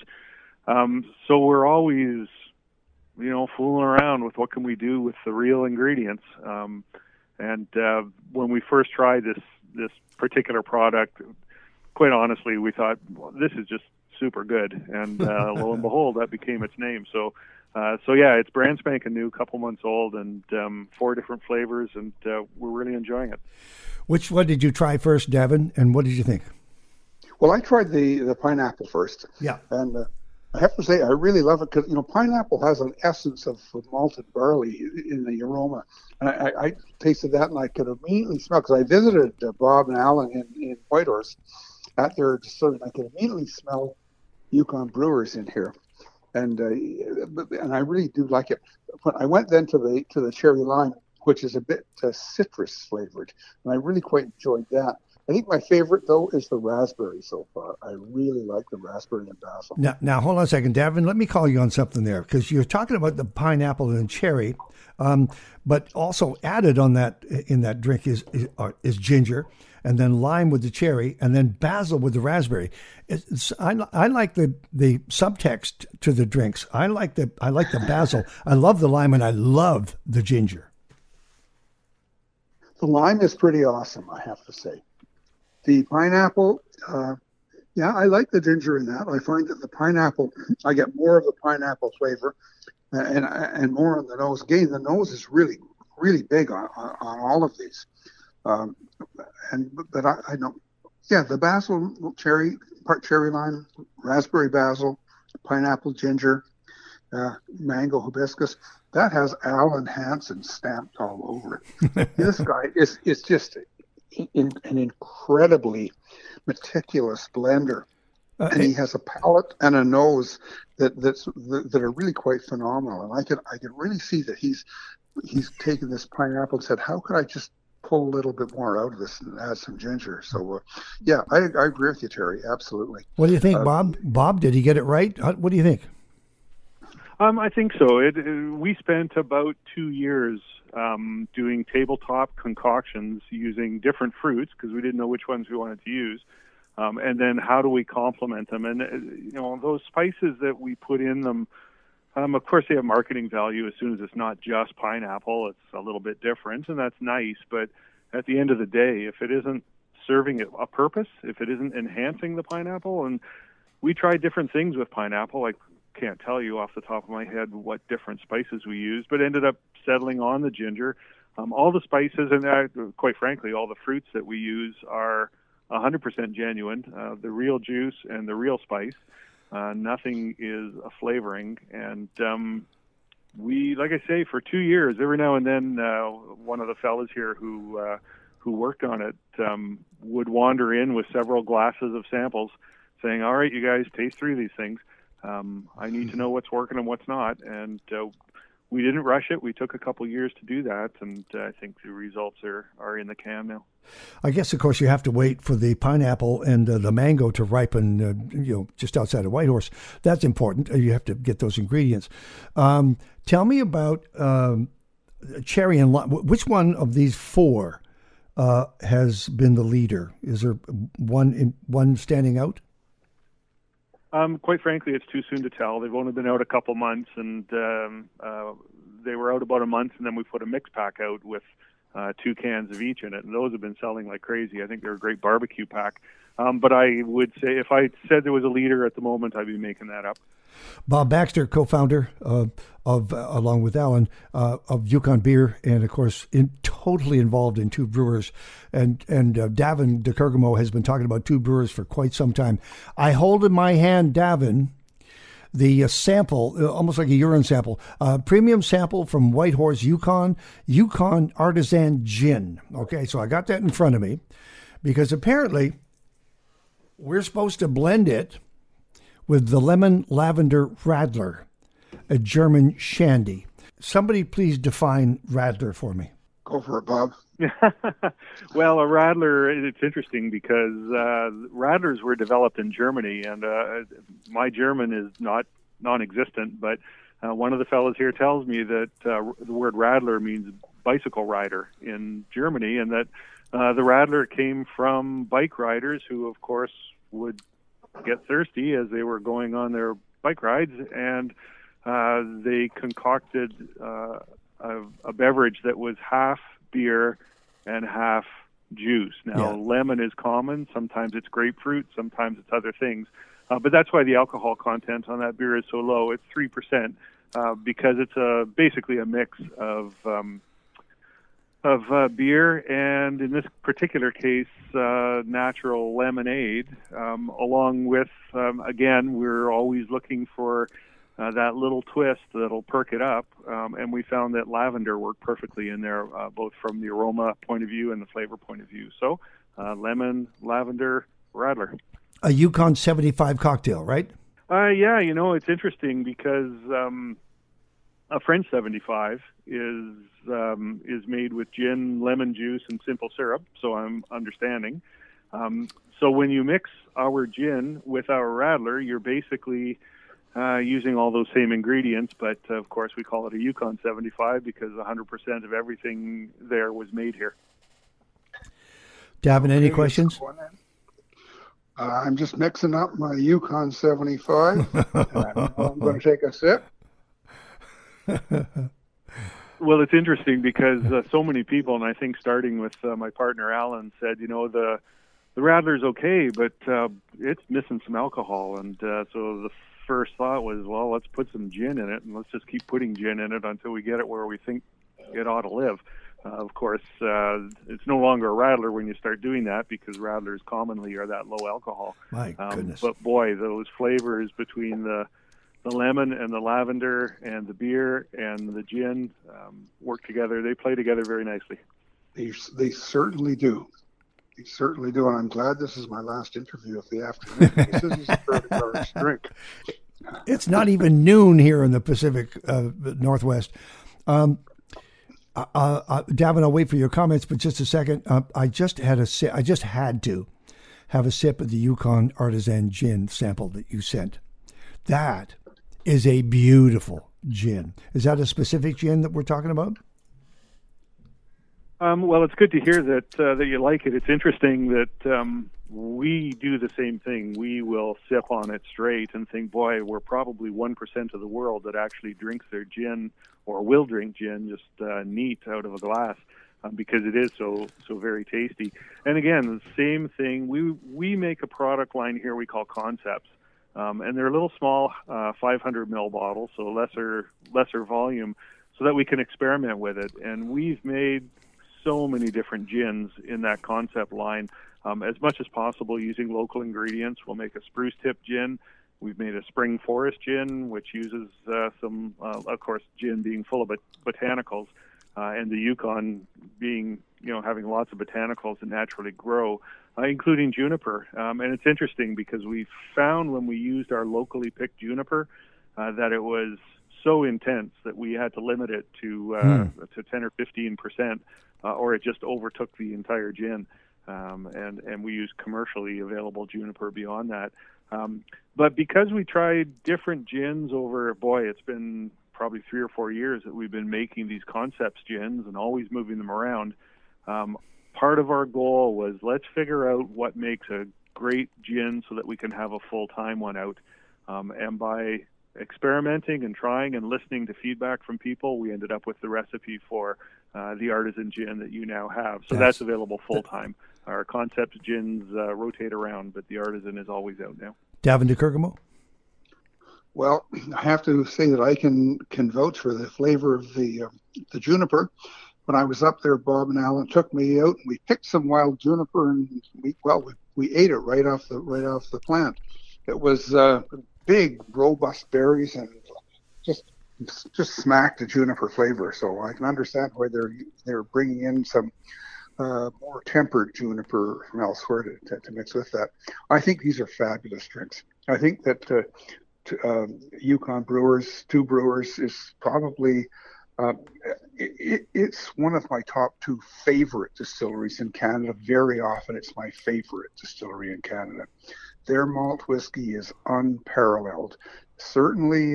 So we're always, fooling around with what can we do with the real ingredients. And when we first tried this particular product, quite honestly, we thought, well, this is just super good. And lo and behold, that became its name. So yeah, it's brand spanking new, couple months old, and 4 different flavors, and we're really enjoying it. Which one did you try first, Davin, and what did you think? Well, I tried the pineapple first. Yeah. And I have to say, I really love it because, pineapple has an essence of malted barley in the aroma. And I tasted that, and I could immediately smell, because I visited Bob and Alan in Whitehorse at their distillery, and I could immediately smell Yukon Brewers in here. And I really do like it. When I went then to the cherry lime, which is a bit citrus flavored, and I really quite enjoyed that. I think my favorite, though, is the raspberry so far. I really like the raspberry and basil. Now hold on a second, Davin. Let me call you on something there, because you're talking about the pineapple and cherry, but also added on that in that drink is ginger, and then lime with the cherry, and then basil with the raspberry. I like the subtext to the drinks. I like the basil. I love the lime, and I love the ginger. The lime is pretty awesome, I have to say. The pineapple, I like the ginger in that. I find that the pineapple, I get more of the pineapple flavor and more on the nose. Again, the nose is really, really big on all of these. But I know, the basil, cherry, part cherry lime, raspberry basil, pineapple, ginger, mango hibiscus. That has Alan Hansen stamped all over it. This guy is just an incredibly meticulous blender, and he has a palate and a nose that are really quite phenomenal. And I can really see that he's taken this pineapple and said, how could I just pull a little bit more out of this and add some ginger? So I agree with you, Terry. Absolutely. What do you think, Bob? Bob, did he get it right? What do you think? I think so. We spent about 2 years doing tabletop concoctions using different fruits, because we didn't know which ones we wanted to use, and then how do we complement them. And those spices that we put in them, of course they have marketing value as soon as it's not just pineapple. It's a little bit different, and that's nice. But at the end of the day, if it isn't serving a purpose, if it isn't enhancing the pineapple, and we tried different things with pineapple, like, can't tell you off the top of my head what different spices we used, but ended up settling on the ginger. All the spices, and quite frankly, all the fruits that we use are 100% genuine, the real juice and the real spice. Nothing is a flavoring. And we, like I say, for 2 years, every now and then, one of the fellas here who worked on it would wander in with several glasses of samples, saying, all right, you guys, taste 3 of these things. I need to know what's working and what's not. And we didn't rush it. We took a couple years to do that, and I think the results are in the can now. I guess, of course, you have to wait for the pineapple and the mango to ripen, just outside of Whitehorse. That's important. You have to get those ingredients. Tell me about cherry and lime. Which one of these 4 has been the leader? Is there one standing out? Quite frankly, it's too soon to tell. They've only been out a couple months, and they were out about a month, and then we put a mix pack out with 2 cans of each in it, and those have been selling like crazy. I think they're a great barbecue pack. But I would say, if I said there was a leader at the moment, I'd be making that up. Bob Baxter, co-founder along with Alan, of Yukon Beer, and of course, totally involved in Two Brewers. And Davin DeCurgamo has been talking about Two Brewers for quite some time. I hold in my hand, Davin, the sample, almost like a urine sample, premium sample from Whitehorse, Yukon Artisan Gin. Okay, so I got that in front of me because apparently we're supposed to blend it with the Lemon Lavender Radler, a German shandy. Somebody please define Radler for me. Go for it, Bob. Well, a Radler, it's interesting because Radlers were developed in Germany, and my German is non-existent, but one of the fellows here tells me that the word Radler means bicycle rider in Germany, and that the Radler came from bike riders who, of course, would get thirsty as they were going on their bike rides, and they concocted a beverage that was half beer and half juice. Now, lemon is common. Sometimes it's grapefruit. Sometimes it's other things. But that's why the alcohol content on that beer is so low. It's 3% because it's basically a mix of beer and, in this particular case, natural lemonade, along with, again, we're always looking for that little twist that'll perk it up, and we found that lavender worked perfectly in there, both from the aroma point of view and the flavor point of view. So, lemon, lavender, Radler. A Yukon 75 cocktail, right? Yeah, it's interesting because a French 75 is made with gin, lemon juice, and simple syrup, so I'm understanding. So when you mix our gin with our Radler, you're basically using all those same ingredients, but of course we call it a Yukon 75 because 100% of everything there was made here. Davin, any questions? I'm just mixing up my Yukon 75. I'm going to take a sip. Well, it's interesting because so many people, and I think starting with my partner Alan, said, the Radler's okay, but it's missing some alcohol. And so the first thought was, well, let's put some gin in it, and let's just keep putting gin in it until we get it where we think it ought to live. Of course, it's no longer a Radler when you start doing that because Radlers commonly are that low alcohol. My goodness. But boy, those flavors between the lemon and the lavender and the beer and the gin work together. They play together very nicely. They certainly do. They certainly do, and I'm glad this is my last interview of the afternoon. This is a fairly large drink. It's not even noon here in the Pacific Northwest. Davin, I'll wait for your comments, but just a second. I just had to have a sip of the Yukon Artisan Gin sample that you sent. That is a beautiful gin. Is that a specific gin that we're talking about? Well, it's good to hear that you like it. It's interesting that we do the same thing. We will sip on it straight and think, boy, we're probably 1% of the world that actually drinks their gin or will drink gin just neat out of a glass because it is so very tasty. And again, the same thing. We make a product line here we call Concepts. And they're little small 500 ml bottles, so lesser volume, so that we can experiment with it. And we've made so many different gins in that concept line, as much as possible using local ingredients. We'll make a spruce tip gin. We've made a spring forest gin, which uses some, of course, gin being full of botanicals, and the Yukon being, having lots of botanicals that naturally grow, including juniper. And it's interesting because we found when we used our locally picked juniper that it was so intense that we had to limit it to 10 or 15%, or it just overtook the entire gin. And we use commercially available juniper beyond that. But because we tried different gins over, it's been probably 3 or 4 years that we've been making these Concepts gins and always moving them around. Part of our goal was let's figure out what makes a great gin so that we can have a full-time one out. And by experimenting and trying and listening to feedback from people, we ended up with the recipe for the artisan gin that you now have. So that's available full-time. Our Concepts gins rotate around, but the artisan is always out now. Davin DeCurgamo? Well, I have to say that I can vouch for the flavor of the juniper. When I was up there, Bob and Alan took me out, and we picked some wild juniper, and we ate it right off the plant. It was big, robust berries, and just smacked the juniper flavor. So I can understand why they're bringing in some more tempered juniper from elsewhere to mix with that. I think these are fabulous drinks. I think that Yukon Brewers, Two Brewers, is probably it's one of my top two favorite distilleries in Canada. Very often it's my favorite distillery in Canada. Their malt whiskey is unparalleled. Certainly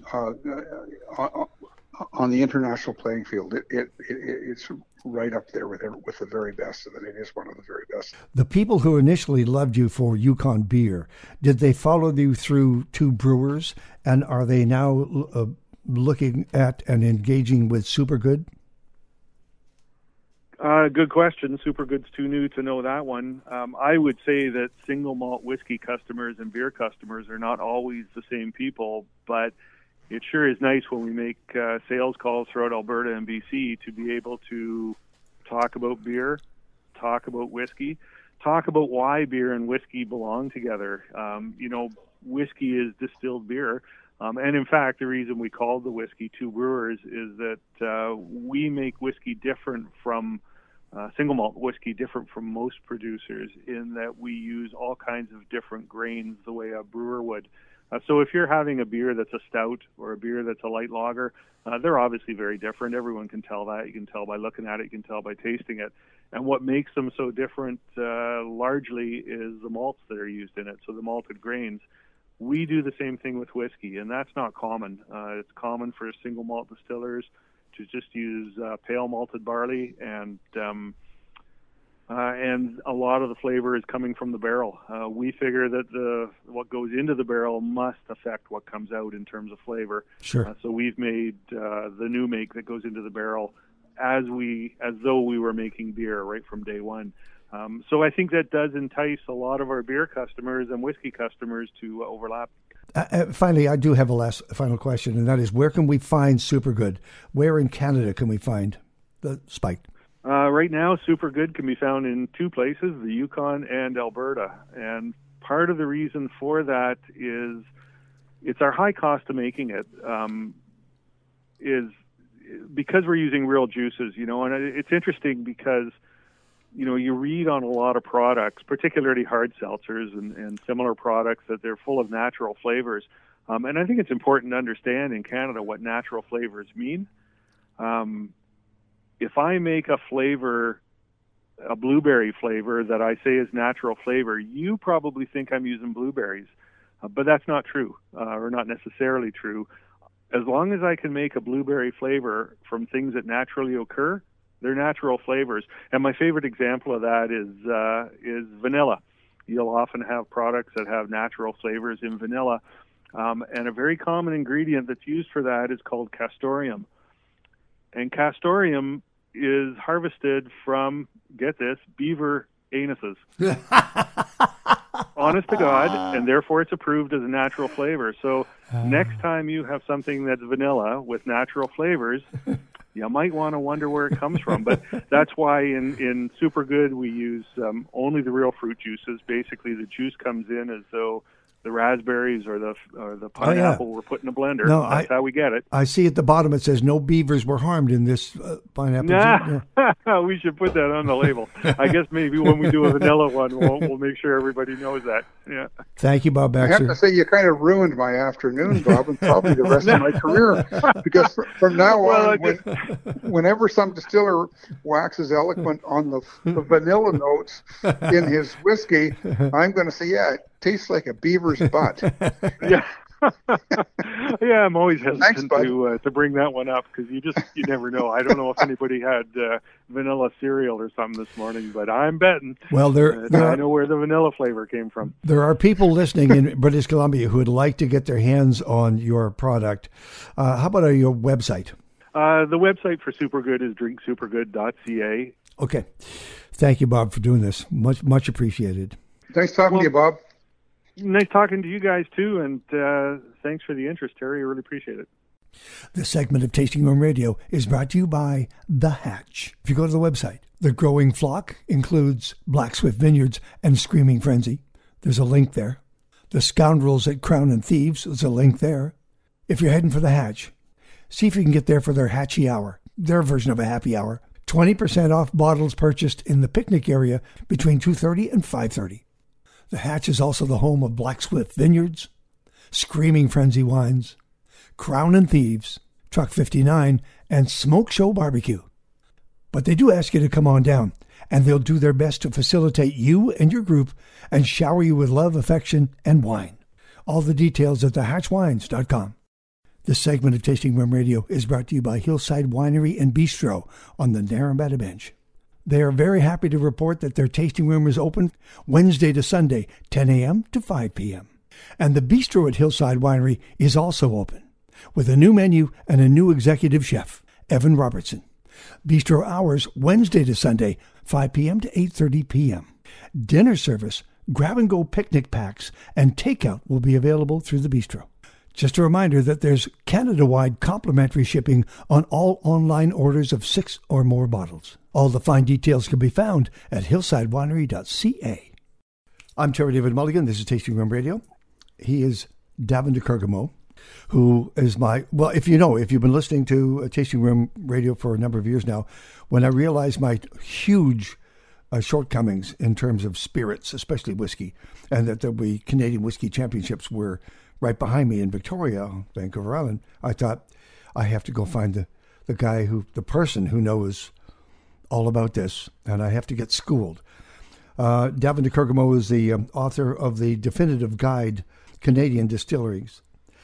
on the international playing field, it's right up there with the very best of it. It is one of the very best. The people who initially loved you for Yukon beer, did they follow you through Two Brewers, and are they now looking at and engaging with Supergood? Good question. Supergood's too new to know that one. I would say that single malt whiskey customers and beer customers are not always the same people, but it sure is nice when we make sales calls throughout Alberta and BC to be able to talk about beer, talk about whiskey, talk about why beer and whiskey belong together. Whiskey is distilled beer. And in fact, the reason we called the whiskey Two Brewers is that we make whiskey different from single malt whiskey, different from most producers, in that we use all kinds of different grains the way a brewer would. So if you're having a beer that's a stout or a beer that's a light lager, they're obviously very different. Everyone can tell that. You can tell by looking at it. You can tell by tasting it. And what makes them so different largely is the malts that are used in it, so the malted grains. We do the same thing with whiskey, and that's not common. It's common for single malt distillers to just use pale malted barley, and a lot of the flavor is coming from the barrel. We figure that what goes into the barrel must affect what comes out in terms of flavor. Sure. So we've made the new make that goes into the barrel as though we were making beer right from day one. So I think that does entice a lot of our beer customers and whiskey customers to overlap. Finally, I do have a final question, and that is, where can we find Supergood? Where in Canada can we find the Spiked? Right now, Supergood can be found in two places, the Yukon and Alberta. And part of the reason for that is it's our high cost of making it, is because we're using real juices, and it's interesting because you read on a lot of products, particularly hard seltzers and similar products, that they're full of natural flavors. And I think it's important to understand in Canada what natural flavors mean. If I make a flavor, a blueberry flavor that I say is natural flavor, you probably think I'm using blueberries. But that's not true, or not necessarily true. As long as I can make a blueberry flavor from things that naturally occur, they're natural flavors. And my favorite example of that is vanilla. You'll often have products that have natural flavors in vanilla. And a very common ingredient that's used for that is called castoreum. And castoreum is harvested from, get this, beaver anuses. Honest to God, and therefore it's approved as a natural flavor. So next time you have something that's vanilla with natural flavors, you might want to wonder where it comes from. But that's why in Supergood we use only the real fruit juices. Basically, the juice comes in as though the raspberries or the pineapple were put in a blender. No, that's how we get it. I see at the bottom it says no beavers were harmed in this pineapple juice. Yeah. We should put that on the label. I guess maybe when we do a vanilla one, we'll make sure everybody knows that. Yeah. Thank you, Bob Baxter. I have to say you kind of ruined my afternoon, Bob, and probably the rest of my career. Because from now on, whenever some distiller waxes eloquent on the vanilla notes in his whiskey, I'm going to say, yeah, it tastes like a beaver's butt. Yeah. Yeah, I'm always hesitant to bring that one up because you never know. I don't know if anybody had vanilla cereal or something this morning, but I'm betting. Well, I know where the vanilla flavor came from. There are people listening in British Columbia who would like to get their hands on your product. How about your website? The website for Supergood is drinksupergood.ca. Okay. Thank you, Bob, for doing this. Much appreciated. Thanks talking to you, Bob. Nice talking to you guys, too, and thanks for the interest, Terry. I really appreciate it. This segment of Tasting Room Radio is brought to you by The Hatch. If you go to the website, The Growing Flock includes Black Swift Vineyards and Screaming Frenzy. There's a link there. The Scoundrels at Crown and Thieves, there's a link there. If you're heading for The Hatch, see if you can get there for their Hatchy Hour, their version of a happy hour. 20% off bottles purchased in the picnic area between 2:30 and 5:30. The Hatch is also the home of Black Swift Vineyards, Screaming Frenzy Wines, Crown and Thieves, Truck 59, and Smoke Show Barbecue. But they do ask you to come on down, and they'll do their best to facilitate you and your group and shower you with love, affection, and wine. All the details at thehatchwines.com. This segment of Tasting Room Radio is brought to you by Hillside Winery and Bistro on the Naramata Bench. They are very happy to report that their tasting room is open Wednesday to Sunday, 10 a.m. to 5 p.m. And the bistro at Hillside Winery is also open, with a new menu and a new executive chef, Evan Robertson. Bistro hours Wednesday to Sunday, 5 p.m. to 8:30 p.m. Dinner service, grab-and-go picnic packs, and takeout will be available through the bistro. Just a reminder that there's Canada-wide complimentary shipping on all online orders of 6 or more bottles. All the fine details can be found at hillsidewinery.ca. I'm Terry David Mulligan. This is Tasting Room Radio. He is Davin DeCurgamo, who is if you've been listening to Tasting Room Radio for a number of years now, when I realized my huge shortcomings in terms of spirits, especially whiskey, and that the Canadian Whiskey Championships were right behind me in Victoria, Vancouver Island, I thought I have to go find the person who knows all about this, and I have to get schooled. Davin DeCurgamo is the author of the Definitive Guide, Canadian Distilleries,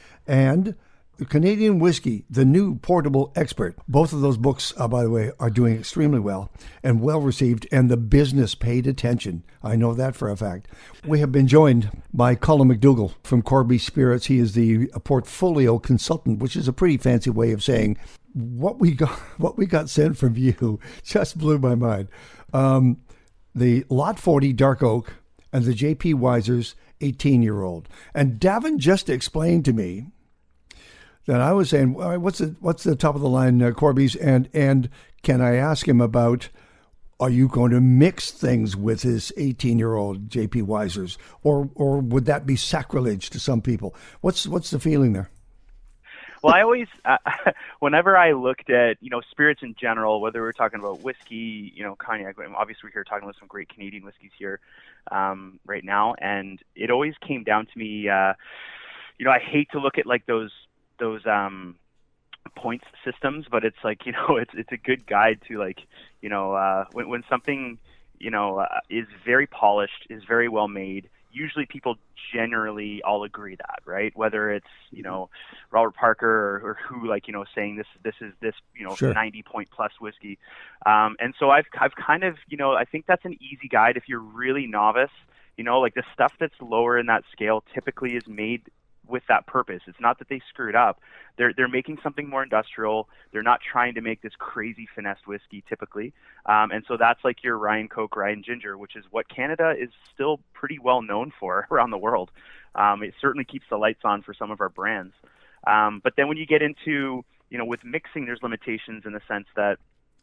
and Canadian Whiskey, the New Portable Expert. Both of those books, by the way, are doing extremely well and well received, and the business paid attention. I know that for a fact. We have been joined by Colin McDougall from Corby Spirits. He is the portfolio consultant, which is a pretty fancy way of saying what we got sent from you just blew my mind. The Lot 40 Dark Oak and the J.P. Wiser's 18-year-old. And Davin just explained to me that I was saying, all right, what's the top of the line, Corby's, and can I ask him about, are you going to mix things with his 18-year-old J.P. Wiser's, or would that be sacrilege to some people? What's the feeling there? Well, I always, whenever I looked at, spirits in general, whether we're talking about whiskey, cognac, obviously we're here talking about some great Canadian whiskeys here right now, and it always came down to me, I hate to look at like those points systems, but it's like, it's a good guide to like, when something, is very polished, is very well made, usually people generally all agree that, right? Whether it's, Robert Parker or who, like, saying this is Sure. 90-point plus whiskey. And so I've kind of, I think that's an easy guide if you're really novice, like the stuff that's lower in that scale typically is made with that purpose. It's not that they screwed up. They're making something more industrial. They're not trying to make this crazy finessed whiskey typically. And so that's like your Ryan Coke, Ryan Ginger, which is what Canada is still pretty well known for around the world. It certainly keeps the lights on for some of our brands. But then when you get into, with mixing, there's limitations in the sense that,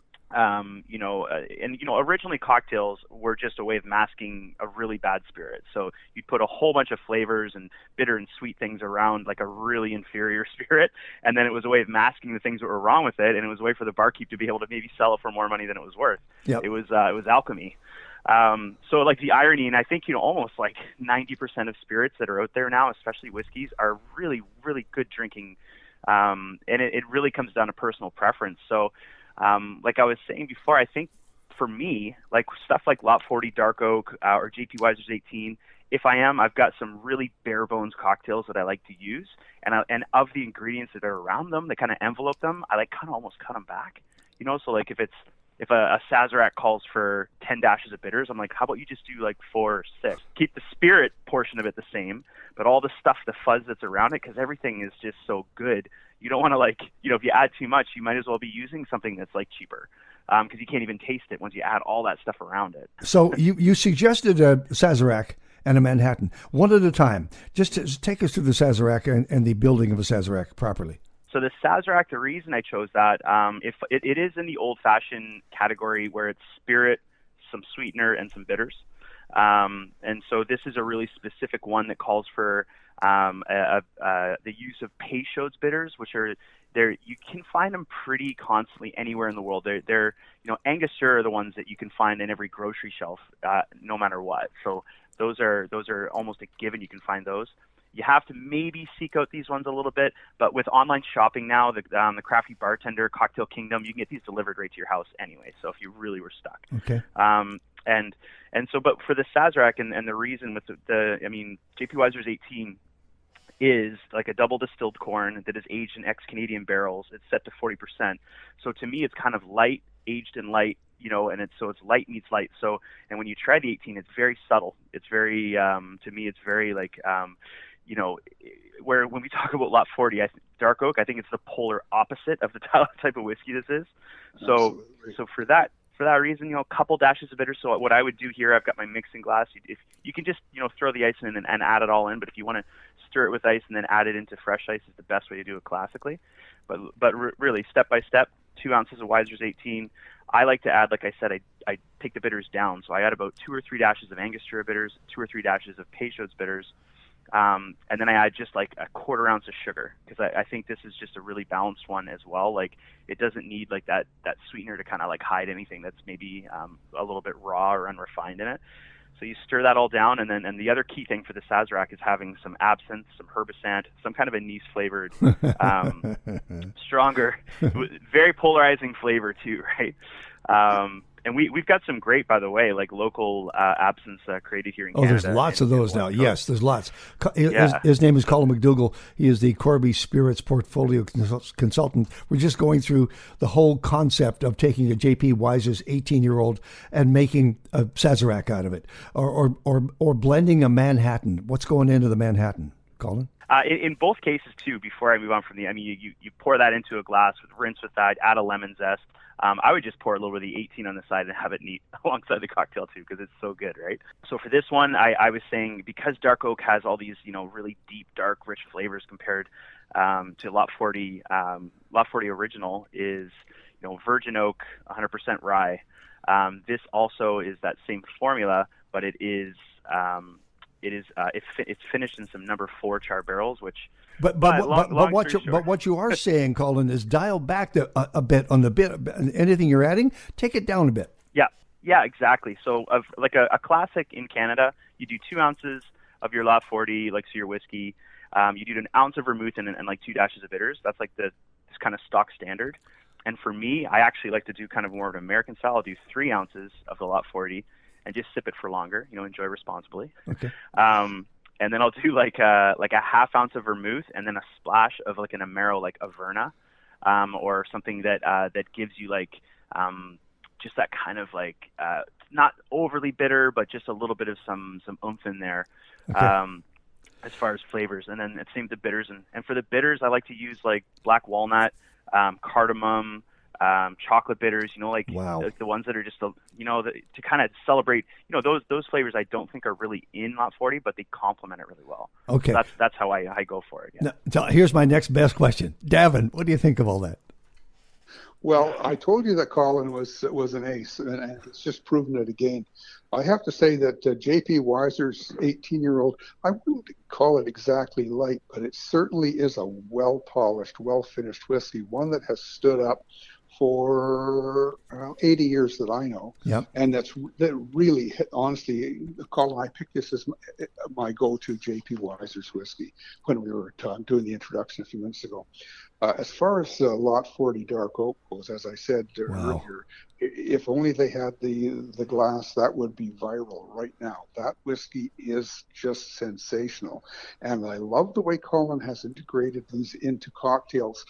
originally cocktails were just a way of masking a really bad spirit. So you'd put a whole bunch of flavors and bitter and sweet things around like a really inferior spirit, and then it was a way of masking the things that were wrong with it, and it was a way for the barkeep to be able to maybe sell it for more money than it was worth. Yep. It was alchemy. So like the irony, and I think, almost like 90% of spirits that are out there now, especially whiskeys, are really, really good drinking. And it really comes down to personal preference. So, like I was saying before, I think for me, like stuff like Lot 40 Dark Oak or J.P. Wiser's 18, I've got some really bare bones cocktails that I like to use, and of the ingredients that are around them that kind of envelope them, I like kind of almost cut them back, So like if a Sazerac calls for 10 dashes of bitters, I'm like, how about you just do like 4 or 6? Keep the spirit portion of it the same, but all the stuff, the fuzz that's around it, because everything is just so good. You don't want to if you add too much, you might as well be using something that's like cheaper, because you can't even taste it once you add all that stuff around it. So you suggested Sazerac, and a Manhattan. One at a time. Just take us through the Sazerac and the building of a Sazerac properly. So the Sazerac, the reason I chose that, if it is in the old-fashioned category where it's spirit, some sweetener, and some bitters. And so this is a really specific one that calls for the use of Peychaud's bitters, which are there. You can find them pretty constantly anywhere in the world. They're Angostura are the ones that you can find in every grocery shelf, no matter what. So those are almost a given. You can find those. You have to maybe seek out these ones a little bit, but with online shopping now, the Crafty Bartender, Cocktail Kingdom, you can get these delivered right to your house anyway. So if you really were stuck, okay. But for the Sazerac and the reason with JP Wiser's 18 is like a double distilled corn that is aged in ex-Canadian barrels. It's set to 40%. So to me, it's kind of light, aged in light, and it's light meets light. So, and when you try the 18, it's very subtle. It's very, to me, it's very like, where when we talk about Lot 40, dark oak, I think it's the polar opposite of the type of whiskey this is. So, Absolutely. So for that reason, a couple dashes of bitter. So what I would do here, I've got my mixing glass. If you can just, throw the ice in and add it all in. But if you want to stir it with ice and then add it into fresh ice, is the best way to do it classically. But really, step by step, 2 ounces of Wiser's 18. I like to add, like I said, I take the bitters down. So I add about 2 or 3 dashes of Angostura bitters, 2 or 3 dashes of Peychaud's bitters. And then I add just like a 1/4 ounce of sugar, because I think this is just a really balanced one as well. Like it doesn't need like that sweetener to kind of like hide anything that's maybe a little bit raw or unrefined in it. So you stir that all down, and the other key thing for the Sazerac is having some absinthe, some herbicide, some kind of anise flavored, stronger, very polarizing flavor too, right? And we've got some great, by the way, like local absinthes created here in Canada. Oh, there's lots of those now. Yes, there's lots. Yeah. His name is Colin McDougall. He is the Corby Spirits Portfolio Consultant. We're just going through the whole concept of taking a J.P. Wiser's 18-year-old and making a Sazerac out of it, or blending a Manhattan. What's going into the Manhattan, Colin? In both cases, too, before I move on from you pour that into a glass, rinse with that, add a lemon zest. I would just pour a little bit of the 18 on the side and have it neat alongside the cocktail too, because it's so good, right? So for this one, I was saying, because dark oak has all these, really deep, dark, rich flavors compared to Lot 40. Lot 40 original is, virgin oak, 100% rye. This also is that same formula, but it's finished in some number 4 char barrels, which. But what you are saying, Colin, is dial back a bit on the bit. Anything you're adding, take it down a bit. Yeah, exactly. So of like a classic in Canada, you do 2 ounces of your Lot 40, like so your whiskey. You do an ounce of vermouth and like 2 dashes of bitters. That's like this kind of stock standard. And for me, I actually like to do kind of more of an American style. I'll do 3 ounces of the Lot 40 and just sip it for longer. Enjoy responsibly. Okay. And then I'll do like a 1/2 ounce of vermouth and then a splash of like an Amaro, like Averna, or something that gives you like just that kind of like not overly bitter, but just a little bit of some oomph in there, Okay. As far as flavors. And then same with the bitters. And for the bitters, I like to use like black walnut, cardamom, chocolate bitters, Wow. the ones that are just, to kind of celebrate, those flavors I don't think are really in Lot 40, but they complement it really well. Okay. So that's how I go for it. Yeah. Now, here's my next best question. Davin, what do you think of all that? Well, I told you that Colin was an ace, and it's just proven it again. I have to say that J.P. Wiser's 18-year-old, I wouldn't call it exactly light, but it certainly is a well-polished, well-finished whiskey, one that has stood up for 80 years that I know. Yep. And that really, honestly, Colin, I picked this as my go-to J.P. Wiser's whiskey when we were doing the introduction a few minutes ago. As far as Lot 40 Dark Oak goes, as I said earlier, if only they had the glass, that would be viral right now. That whiskey is just sensational. And I love the way Colin has integrated these into cocktails,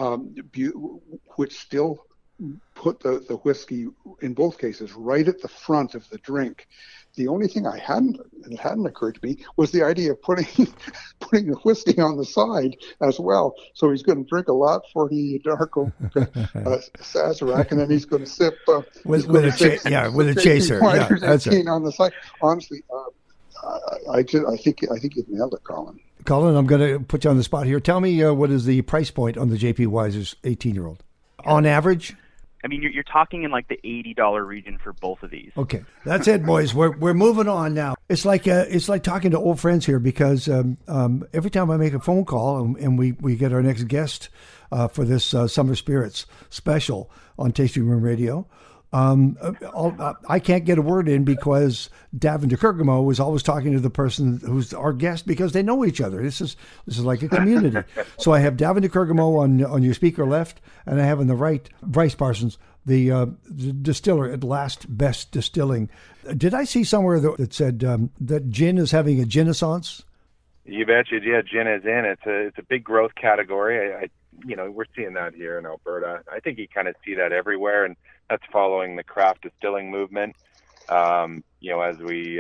which still put the whiskey, in both cases, right at the front of the drink. The only thing it hadn't occurred to me was the idea of putting the whiskey on the side as well. So he's going to drink a Lot 40 Dark Oak Sazerac, and then he's going to sip with a chaser. Yeah, that's it. On the side. Honestly, I think you've nailed it, Colin. Colin, I'm going to put you on the spot here. Tell me what is the price point on the JP Wiser's 18-year-old on average? I mean, you're talking in like the $80 region for both of these. Okay, that's it, boys. We're moving on now. It's like talking to old friends here because every time I make a phone call and we get our next guest for this Summer Spirits special on Tasting Room Radio, I can't get a word in because Davin DeKergamo was always talking to the person who's our guest because they know each other. This is like a community. So I have Davin DeKergamo on your speaker left, and I have on the right Bryce Parsons, the distiller at Last Best Distilling. Did I see somewhere that said that gin is having a ginaissance? You betcha. Yeah, gin is in. It's a big growth category. We're seeing that here in Alberta. I think you kind of see that everywhere, and that's following the craft distilling movement. As we,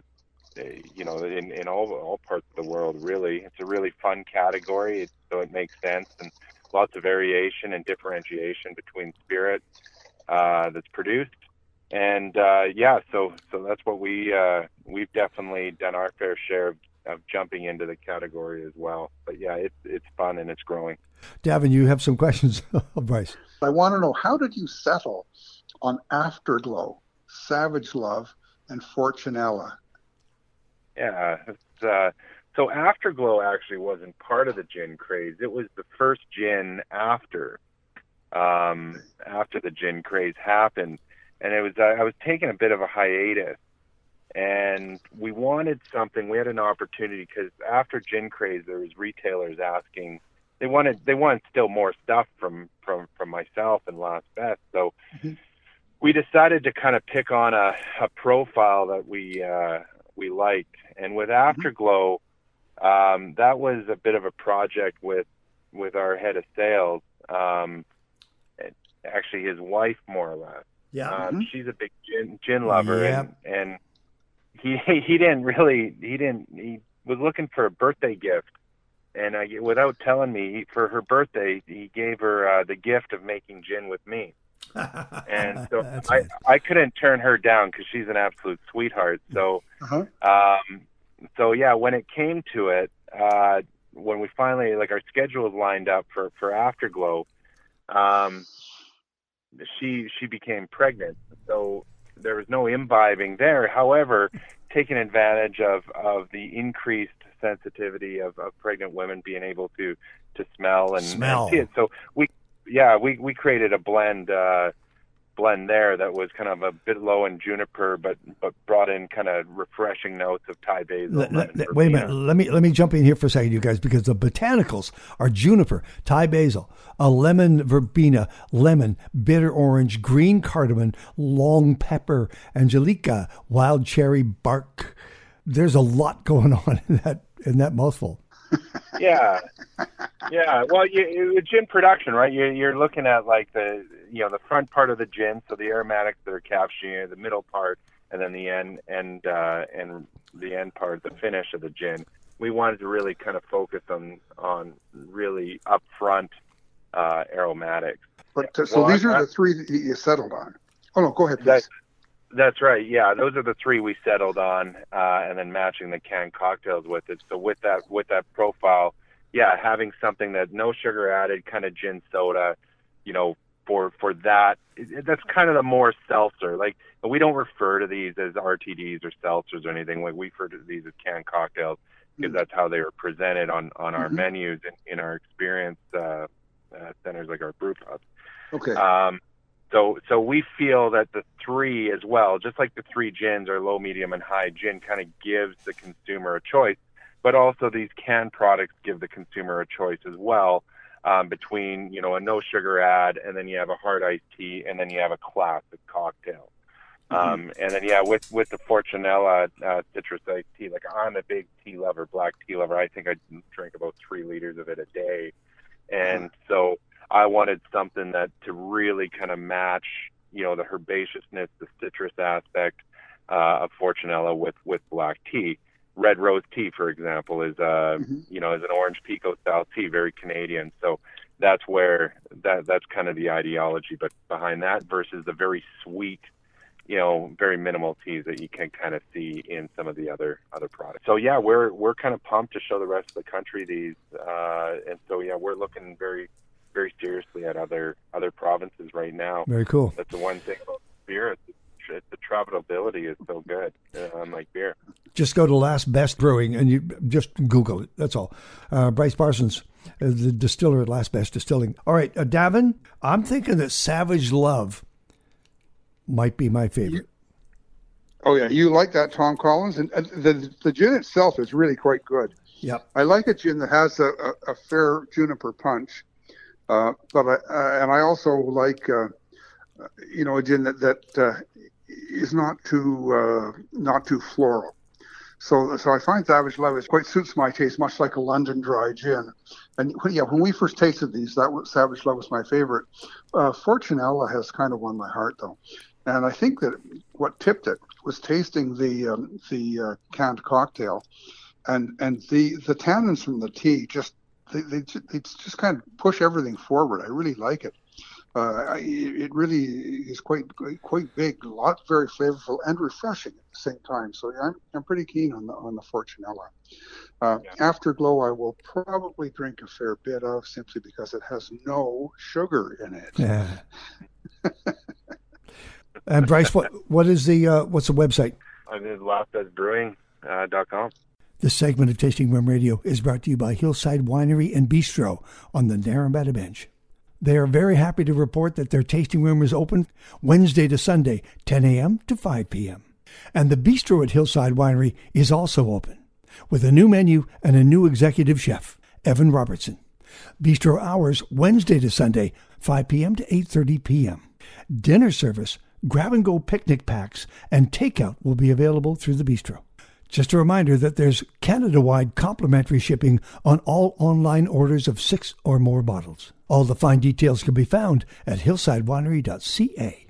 in all parts of the world, really, it's a really fun category. So it makes sense, and lots of variation and differentiation between spirit that's produced. And so that's what we've definitely done our fair share of jumping into the category as well. But yeah, it's fun and it's growing. Davin, you have some questions of Bryce. I want to know, how did you settle on Afterglow, Savage Love, and Fortunella? Yeah, so Afterglow actually wasn't part of the gin craze. It was the first gin after the gin craze happened, and it was I was taking a bit of a hiatus, and we wanted something. We had an opportunity because after gin craze, there was retailers asking. They wanted still more stuff from myself and Last Best. So we decided to kind of pick on a profile that we liked. And with Afterglow, that was a bit of a project with our head of sales. Actually, his wife, more or less. Yeah. She's a big gin lover, and he was looking for a birthday gift. And without telling me, for her birthday, he gave her the gift of making gin with me. And so I couldn't turn her down because she's an absolute sweetheart. So, when it came to it, when we finally, our schedule was lined up for Afterglow, she became pregnant. So there was no imbibing there. However, taking advantage of the increased sensitivity of pregnant women being able to smell and see it. So we created a blend there that was kind of a bit low in juniper, but brought in kind of refreshing notes of Thai basil. Wait a minute. Let me jump in here for a second, you guys, because the botanicals are juniper, Thai basil, a lemon verbena, lemon, bitter orange, green cardamom, long pepper, angelica, wild cherry bark. There's a lot going on in that mouthful. Yeah. Well, gin production, right? You're looking at the front part of the gin, so the aromatics that are capturing the middle part, and then the end and the end part, the finish of the gin. We wanted to really kind of focus on really upfront aromatics. But these are the three that you settled on. Oh no, go ahead, please. That's right. Yeah, those are the three we settled on, and then matching the canned cocktails with it. So with that profile, having something that no sugar added, kind of gin soda, for that, that's kind of the more seltzer. We don't refer to these as RTDs or seltzers or anything. We refer to these as canned cocktails because that's how they were presented on our menus in our experience centers, like our brew pubs. Okay. So we feel that the three as well, just like the three gins are low, medium, and high, gin kind of gives the consumer a choice, but also these canned products give the consumer a choice as well, between, a no sugar add, and then you have a hard iced tea, and then you have a classic cocktail. And then, with the Fortunella citrus iced tea, I'm a big tea lover, black tea lover. I think I drink about 3 liters of it a day. And so I wanted something that to really kind of match, the herbaceousness, the citrus aspect of Fortunella with black tea. Red rose tea, for example, is is an orange pekoe style tea, very Canadian. So that's where that's kind of the ideology, but behind that versus the very sweet very minimal teas that you can kind of see in some of the other products. So yeah, we're kind of pumped to show the rest of the country these, and so yeah, we're looking very, very seriously at other provinces right now. Very cool. That's the one thing about beer. The travelability is so good, unlike beer. Just go to Last Best Brewing and you just Google it. That's all. Bryce Parsons, the distiller at Last Best Distilling. All right, Davin, I'm thinking that Savage Love might be my favorite. Oh yeah, you like that, Tom Collins, and the gin itself is really quite good. Yep. I like a gin that has a fair juniper punch, but I also like a gin that is not too floral. So I find Savage Love quite suits my taste, much like a London Dry gin. And when we first tasted these, Savage Love was my favorite. Fortunella has kind of won my heart though, and I think that what tipped it was tasting the canned cocktail, and the tannins from the tea they just kind of push everything forward. I really like it. It really is quite big, very flavorful and refreshing at the same time. So yeah, I'm pretty keen on the Fortunella. Afterglow, I will probably drink a fair bit of, simply because it has no sugar in it. Yeah. And Bryce, what's the website? It's lastbestbrewing.com. This segment of Tasting Room Radio is brought to you by Hillside Winery and Bistro on the Naramata Bench. They are very happy to report that their tasting room is open Wednesday to Sunday, 10 a.m. to 5 p.m. And the bistro at Hillside Winery is also open, with a new menu and a new executive chef, Evan Robertson. Bistro hours Wednesday to Sunday, 5 p.m. to 8:30 p.m. Dinner service, grab-and-go picnic packs, and takeout will be available through the bistro. Just a reminder that there's Canada-wide complimentary shipping on all online orders of 6 or more bottles. All the fine details can be found at hillsidewinery.ca.